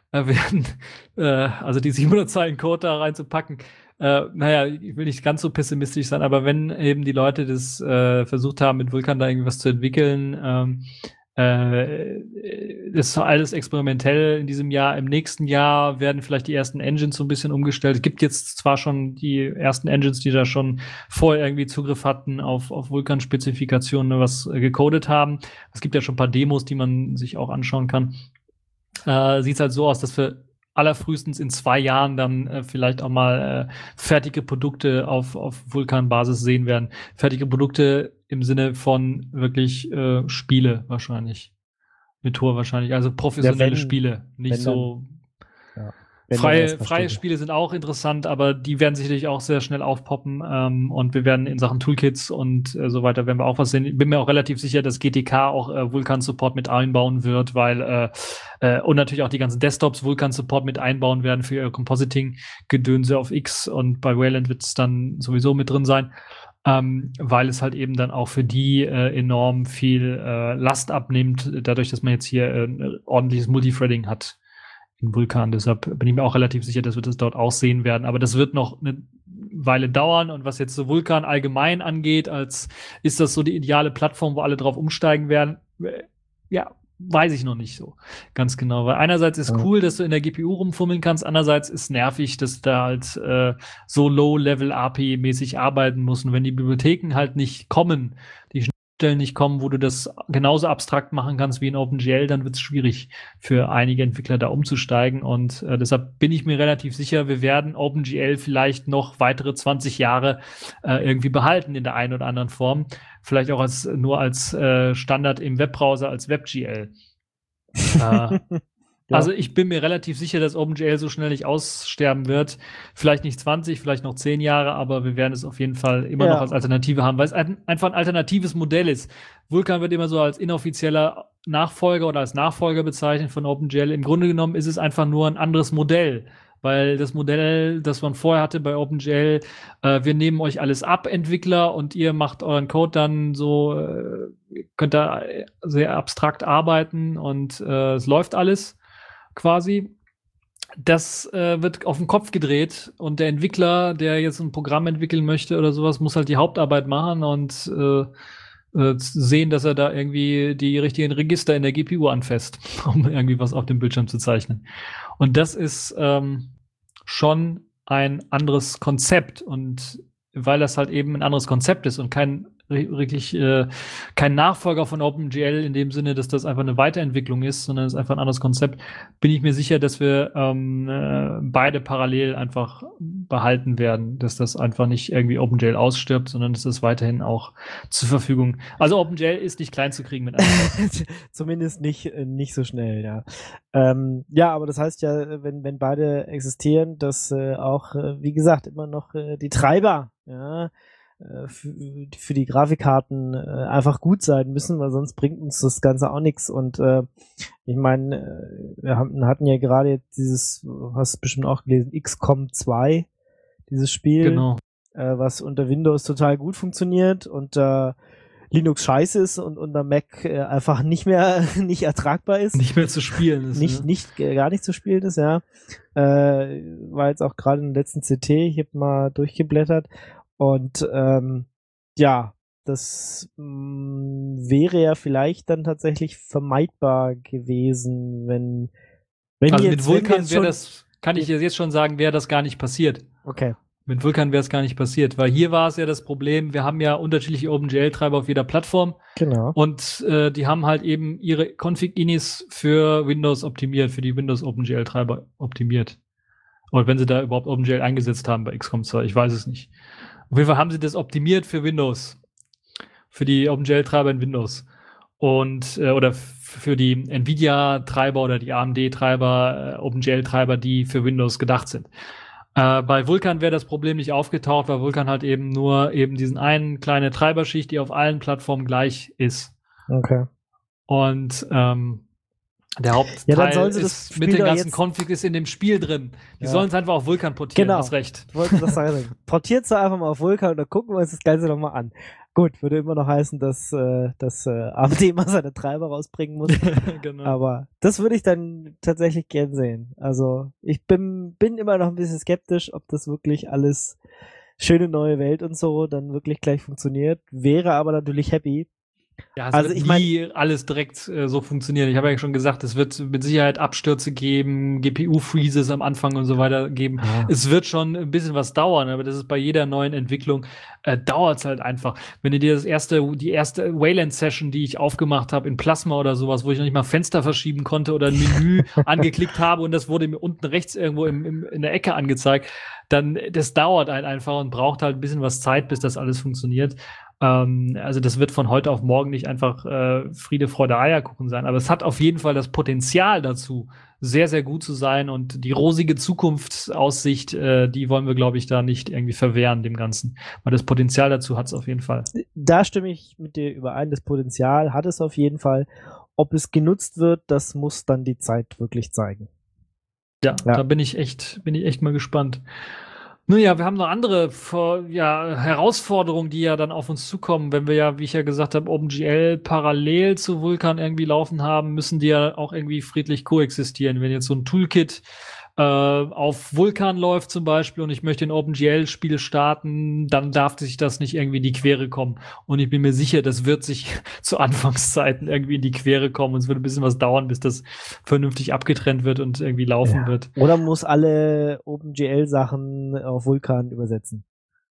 also die 700 Zeilen Code da reinzupacken. Naja, ich will nicht ganz so pessimistisch sein, aber wenn eben die Leute das versucht haben, mit Vulkan da irgendwas zu entwickeln, das ist alles experimentell in diesem Jahr. Im nächsten Jahr werden vielleicht die ersten Engines so ein bisschen umgestellt. Es gibt jetzt zwar schon die ersten Engines, die da schon vorher irgendwie Zugriff hatten auf Vulkan-Spezifikationen, was gecodet haben. Es gibt ja schon ein paar Demos, die man sich auch anschauen kann. Sieht halt so aus, dass wir allerfrühestens in 2 Jahren dann vielleicht auch mal fertige Produkte auf Vulkan-Basis sehen werden. Fertige Produkte im Sinne von wirklich Spiele wahrscheinlich. Mit Tor wahrscheinlich. Also professionelle Spiele. Nicht so. Ja. Freie Spiele sind auch interessant, aber die werden sicherlich auch sehr schnell aufpoppen. Und wir werden in Sachen Toolkits und so weiter werden wir auch was sehen. Ich bin mir auch relativ sicher, dass GTK auch Vulkan-Support mit einbauen wird, weil und natürlich auch die ganzen Desktops Vulkan-Support mit einbauen werden für ihr Compositing-Gedönse auf X, und bei Wayland wird es dann sowieso mit drin sein. Weil es halt eben dann auch für die enorm viel Last abnimmt, dadurch, dass man jetzt hier ordentliches Multithreading hat in Vulkan. Deshalb bin ich mir auch relativ sicher, dass wir das dort auch sehen werden. Aber das wird noch eine Weile dauern. Und was jetzt so Vulkan allgemein angeht, ist das so die ideale Plattform, wo alle drauf umsteigen werden? Ja, weiß ich noch nicht so ganz genau. Weil einerseits ist cool, dass du in der GPU rumfummeln kannst, andererseits ist nervig, dass da halt so Low-Level-API-mäßig arbeiten muss. Und wenn die Bibliotheken halt nicht kommen, die Stellen nicht kommen, wo du das genauso abstrakt machen kannst wie in OpenGL, dann wird es schwierig für einige Entwickler da umzusteigen. Und deshalb bin ich mir relativ sicher, wir werden OpenGL vielleicht noch weitere 20 Jahre irgendwie behalten in der einen oder anderen Form. Vielleicht auch nur als Standard im Webbrowser, als WebGL. Ja. Also ich bin mir relativ sicher, dass OpenGL so schnell nicht aussterben wird. Vielleicht nicht 20, vielleicht noch 10 Jahre, aber wir werden es auf jeden Fall immer noch als Alternative haben, weil es einfach ein alternatives Modell ist. Vulkan wird immer so als inoffizieller Nachfolger oder als Nachfolger bezeichnet von OpenGL. Im Grunde genommen ist es einfach nur ein anderes Modell. Weil das Modell, das man vorher hatte bei OpenGL, wir nehmen euch alles ab, Entwickler, und ihr macht euren Code dann so, könnt da sehr abstrakt arbeiten und es läuft alles quasi. Das wird auf den Kopf gedreht und der Entwickler, der jetzt ein Programm entwickeln möchte oder sowas, muss halt die Hauptarbeit machen und sehen, dass er da irgendwie die richtigen Register in der GPU anfasst, um irgendwie was auf dem Bildschirm zu zeichnen. Und das ist schon ein anderes Konzept. Und weil das halt eben ein anderes Konzept ist und kein Nachfolger von OpenGL in dem Sinne, dass das einfach eine Weiterentwicklung ist, sondern es ist einfach ein anderes Konzept, bin ich mir sicher, dass wir beide parallel einfach behalten werden, dass das einfach nicht irgendwie OpenGL ausstirbt, sondern dass das weiterhin auch zur Verfügung. Also OpenGL ist nicht klein zu kriegen mit einem. Zumindest nicht so schnell, ja. Ja, aber das heißt ja, wenn beide existieren, dass auch, wie gesagt, immer noch die Treiber, ja, für die Grafikkarten einfach gut sein müssen, weil sonst bringt uns das Ganze auch nichts. Und ich meine, wir hatten ja gerade jetzt dieses, hast du bestimmt auch gelesen, XCOM 2, dieses Spiel, genau. Was unter Windows total gut funktioniert und Linux scheiße ist und unter Mac einfach nicht ertragbar ist. Nicht mehr zu spielen ist. Gar nicht zu spielen ist, ja. War jetzt auch gerade im letzten CT, ich habe mal durchgeblättert. Und ja, das wäre ja vielleicht dann tatsächlich vermeidbar gewesen, wenn also jetzt, mit Vulkan wäre das, kann ich jetzt schon sagen, wäre das gar nicht passiert. Okay. Mit Vulkan wäre es gar nicht passiert, weil hier war es ja das Problem, wir haben ja unterschiedliche OpenGL-Treiber auf jeder Plattform. Genau. Und die haben halt eben ihre Config-Inis für Windows optimiert, für die Windows OpenGL-Treiber optimiert. Oder wenn sie da überhaupt OpenGL eingesetzt haben bei XCOM 2, ich weiß es nicht. Auf jeden Fall haben sie das optimiert für Windows. Für die OpenGL-Treiber in Windows. Und, oder für die Nvidia-Treiber oder die AMD-Treiber, OpenGL-Treiber, die für Windows gedacht sind. Bei Vulkan wäre das Problem nicht aufgetaucht, weil Vulkan halt eben nur diesen einen kleine Treiberschicht, die auf allen Plattformen gleich ist. Okay. Und der Hauptteil ist mit den ganzen Config ist in dem Spiel drin. Die sollen es einfach auf Vulkan portieren, genau. hast recht. Ich wollte das sagen. Portiert es einfach mal auf Vulkan und dann gucken wir uns das Ganze nochmal an. Gut, würde immer noch heißen, dass AMD immer seine Treiber rausbringen muss. Genau. Aber das würde ich dann tatsächlich gern sehen. Also ich bin immer noch ein bisschen skeptisch, ob das wirklich alles schöne neue Welt und so dann wirklich gleich funktioniert. Wäre aber natürlich happy. Ja, es wird nie alles direkt so funktionieren. Ich habe ja schon gesagt, es wird mit Sicherheit Abstürze geben, GPU-Freezes am Anfang und so weiter geben. Ja. Es wird schon ein bisschen was dauern, aber das ist bei jeder neuen Entwicklung, dauert es halt einfach. Wenn du dir die erste Wayland-Session, die ich aufgemacht habe in Plasma oder sowas, wo ich noch nicht mal Fenster verschieben konnte oder ein Menü angeklickt habe und das wurde mir unten rechts irgendwo in der Ecke angezeigt, dann das dauert halt einfach und braucht halt ein bisschen was Zeit, bis das alles funktioniert. Also das wird von heute auf morgen nicht einfach Friede, Freude, Eierkuchen sein, aber es hat auf jeden Fall das Potenzial dazu, sehr, sehr gut zu sein und die rosige Zukunftsaussicht, die wollen wir, glaube ich, da nicht irgendwie verwehren, dem Ganzen, weil das Potenzial dazu hat es auf jeden Fall. Da stimme ich mit dir überein, das Potenzial hat es auf jeden Fall. Ob es genutzt wird, das muss dann die Zeit wirklich zeigen. Ja. Da bin ich echt mal gespannt. Naja, wir haben noch andere Herausforderungen, die ja dann auf uns zukommen. Wenn wir ja, wie ich ja gesagt habe, OpenGL parallel zu Vulkan irgendwie laufen haben, müssen die ja auch irgendwie friedlich koexistieren. Wenn jetzt so ein Toolkit auf Vulkan läuft zum Beispiel und ich möchte ein OpenGL-Spiel starten, dann darf sich das nicht irgendwie in die Quere kommen. Und ich bin mir sicher, das wird sich zu Anfangszeiten irgendwie in die Quere kommen und es wird ein bisschen was dauern, bis das vernünftig abgetrennt wird und irgendwie laufen wird. Oder muss alle OpenGL-Sachen auf Vulkan übersetzen.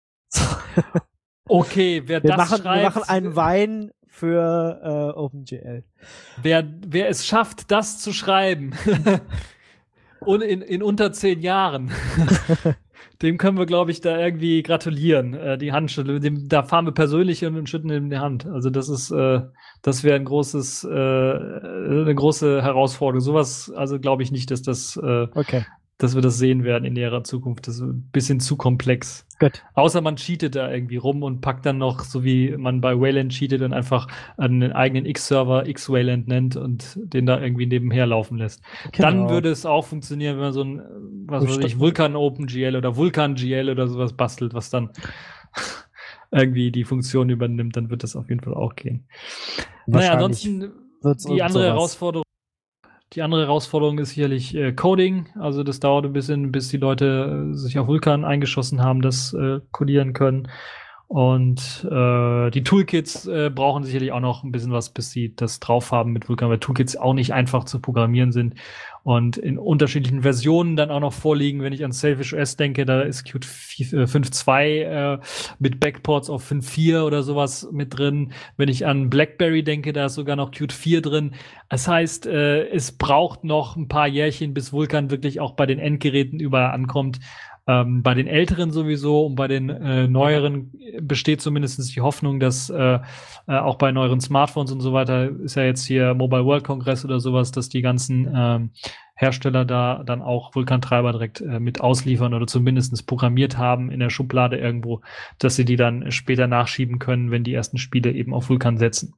Okay, wer das schreibt. Wir machen einen Wein für OpenGL. Wer es schafft, das zu schreiben, und in unter 10 Jahren, dem können wir, glaube ich, da irgendwie gratulieren. Die Handschütteln, da fahren wir persönlich hin und schütten ihm in die Hand. Also das wäre eine große Herausforderung. Sowas, also glaube ich nicht, dass dass wir das sehen werden in näherer Zukunft. Das ist ein bisschen zu komplex. Gut. Außer man cheatet da irgendwie rum und packt dann noch, so wie man bei Wayland cheatet und einfach einen eigenen X-Server X-Wayland nennt und den da irgendwie nebenher laufen lässt. Genau. Dann würde es auch funktionieren, wenn man so ein, Vulkan OpenGL oder Vulkan GL oder sowas bastelt, was dann irgendwie die Funktion übernimmt, dann wird das auf jeden Fall auch gehen. Naja, ansonsten die andere Herausforderung ist sicherlich Coding. Also das dauert ein bisschen, bis die Leute sich auf Vulkan eingeschossen haben, das codieren können. Und die Toolkits brauchen sicherlich auch noch ein bisschen was, bis sie das drauf haben mit Vulkan, weil Toolkits auch nicht einfach zu programmieren sind und in unterschiedlichen Versionen dann auch noch vorliegen. Wenn ich an Selfish OS denke, da ist Qt 5.2 mit Backports auf 5.4 oder sowas mit drin. Wenn ich an BlackBerry denke, da ist sogar noch Qt 4 drin. Das heißt, es braucht noch ein paar Jährchen, bis Vulkan wirklich auch bei den Endgeräten überall ankommt. Bei den Älteren sowieso und bei den Neueren besteht zumindest die Hoffnung, dass auch bei neueren Smartphones und so weiter, ist ja jetzt hier Mobile World Congress oder sowas, dass die ganzen Hersteller da dann auch Vulkan-Treiber direkt mit ausliefern oder zumindest programmiert haben in der Schublade irgendwo, dass sie die dann später nachschieben können, wenn die ersten Spiele eben auf Vulkan setzen.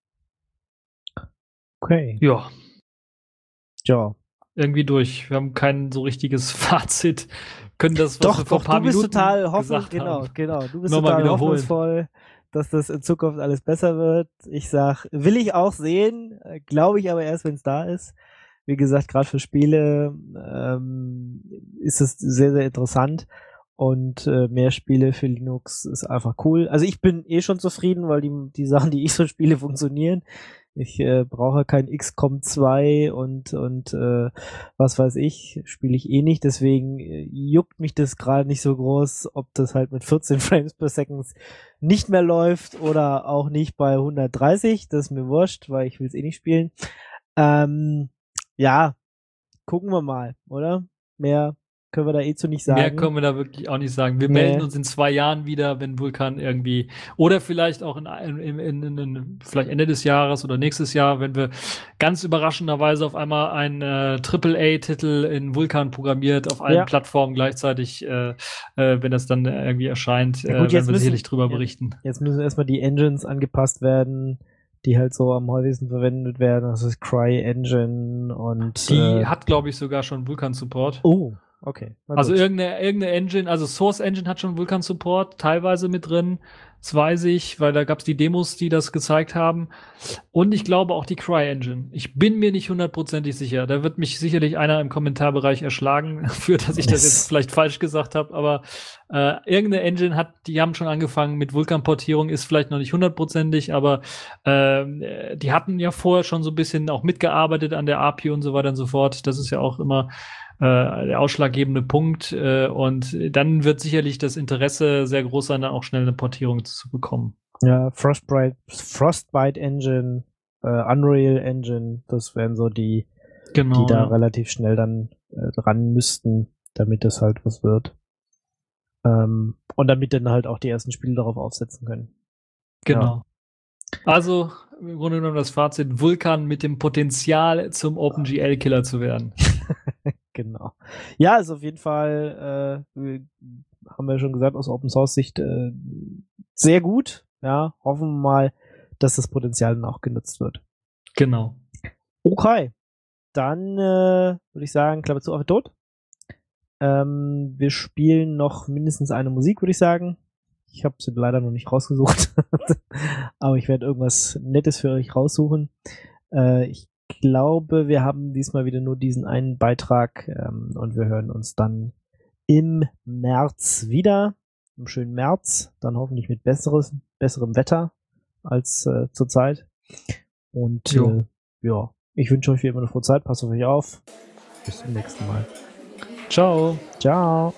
Okay. Ja. Irgendwie durch. Wir haben kein so richtiges Fazit. Können das, was wir vor ein paar du bist Minuten total genau. Du bist total hoffnungsvoll, dass das in Zukunft alles besser wird. Ich sag, will ich auch sehen, glaube ich aber erst, wenn es da ist. Wie gesagt, gerade für Spiele ist es sehr, sehr interessant und mehr Spiele für Linux ist einfach cool. Also ich bin schon zufrieden, weil die Sachen, die ich so spiele, funktionieren. Ich brauche kein XCOM 2 und was weiß ich, spiele ich nicht, deswegen juckt mich das gerade nicht so groß, ob das halt mit 14 Frames per Second nicht mehr läuft oder auch nicht bei 130, das ist mir wurscht, weil ich will es nicht spielen. Ja, gucken wir mal, oder? Mehr können wir da zu nicht sagen. Mehr können wir da wirklich auch nicht sagen. Wir melden uns in 2 Jahren wieder, wenn Vulkan irgendwie, oder vielleicht auch vielleicht Ende des Jahres oder nächstes Jahr, wenn wir ganz überraschenderweise auf einmal einen AAA-Titel in Vulkan programmiert, auf allen Plattformen gleichzeitig, wenn das dann irgendwie erscheint, werden wir sicherlich drüber berichten. Jetzt müssen erstmal die Engines angepasst werden, die halt so am häufigsten verwendet werden. Das ist CryEngine und die hat, glaube ich, sogar schon Vulkan-Support. Oh. Okay. Also irgendeine Engine, also Source Engine hat schon Vulkan Support teilweise mit drin. Das weiß ich, weil da gab es die Demos, die das gezeigt haben. Und ich glaube auch die CryEngine. Ich bin mir nicht 100% sicher. Da wird mich sicherlich einer im Kommentarbereich erschlagen, für dass ich das jetzt vielleicht falsch gesagt habe. Aber irgendeine Engine die haben schon angefangen mit Vulkan-Portierung, ist vielleicht noch nicht 100%, aber die hatten ja vorher schon so ein bisschen auch mitgearbeitet an der API und so weiter und so fort. Das ist ja auch immer der ausschlaggebende Punkt und dann wird sicherlich das Interesse sehr groß sein, dann auch schnell eine Portierung zu bekommen. Ja, Frostbite Engine, Unreal Engine, das wären so die da relativ schnell dann dran müssten, damit das halt was wird. Und damit dann halt auch die ersten Spiele darauf aufsetzen können. Genau. Ja. Also im Grunde genommen das Fazit, Vulkan mit dem Potenzial zum OpenGL-Killer zu werden. Genau. Ja, ist auf jeden Fall, haben wir schon gesagt, aus Open-Source-Sicht sehr gut. Ja, hoffen wir mal, dass das Potenzial dann auch genutzt wird. Genau. Okay. Dann würde ich sagen, Klappe zu, auf tot. Wir spielen noch mindestens eine Musik, würde ich sagen. Ich habe sie leider noch nicht rausgesucht. Aber ich werde irgendwas Nettes für euch raussuchen. Ich glaube, wir haben diesmal wieder nur diesen einen Beitrag und wir hören uns dann im März wieder. Im schönen März. Dann hoffentlich mit besserem Wetter als zurzeit. Und ja, ich wünsche euch wie immer eine frohe Zeit. Passt auf euch auf. Bis zum nächsten Mal. Ciao. Ciao.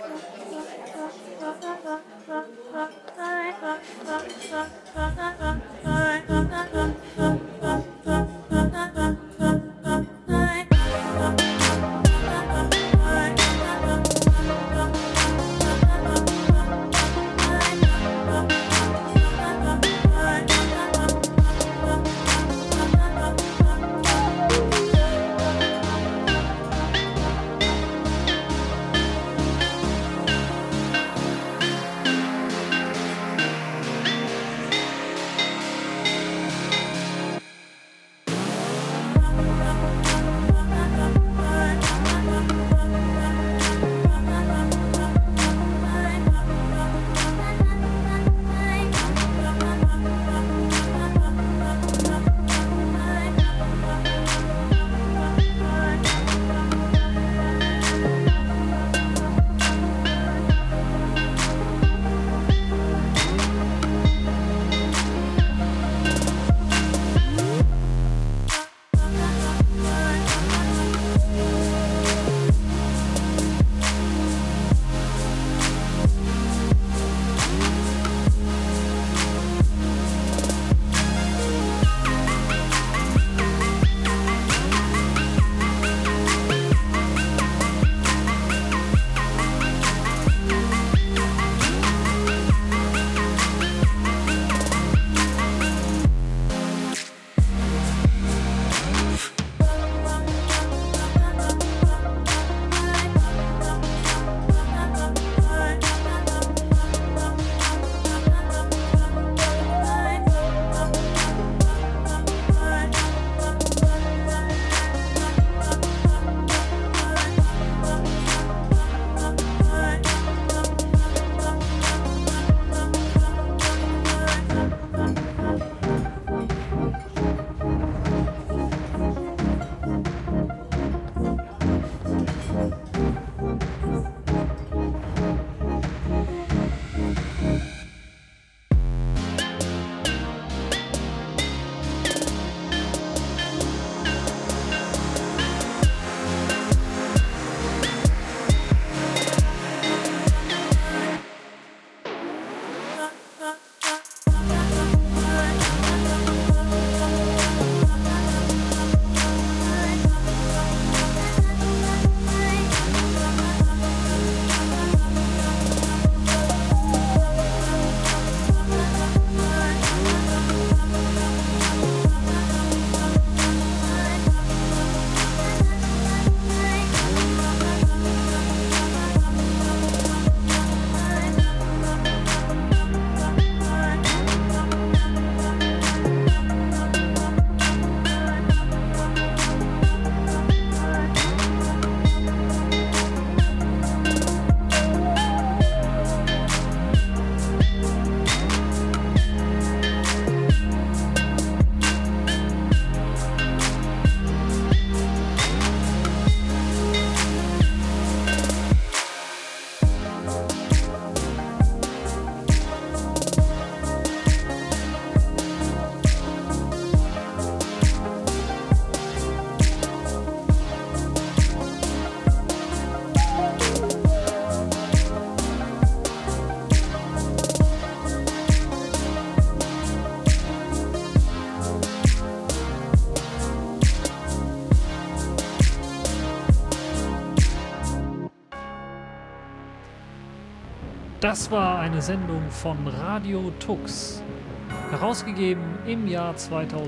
Das war eine Sendung von Radio Tux, herausgegeben im Jahr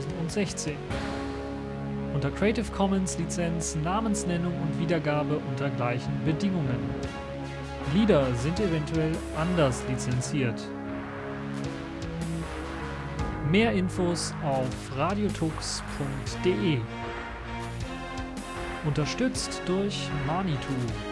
2016. Unter Creative Commons Lizenz, Namensnennung und Wiedergabe unter gleichen Bedingungen. Lieder sind eventuell anders lizenziert. Mehr Infos auf radiotux.de. Unterstützt durch Manitou.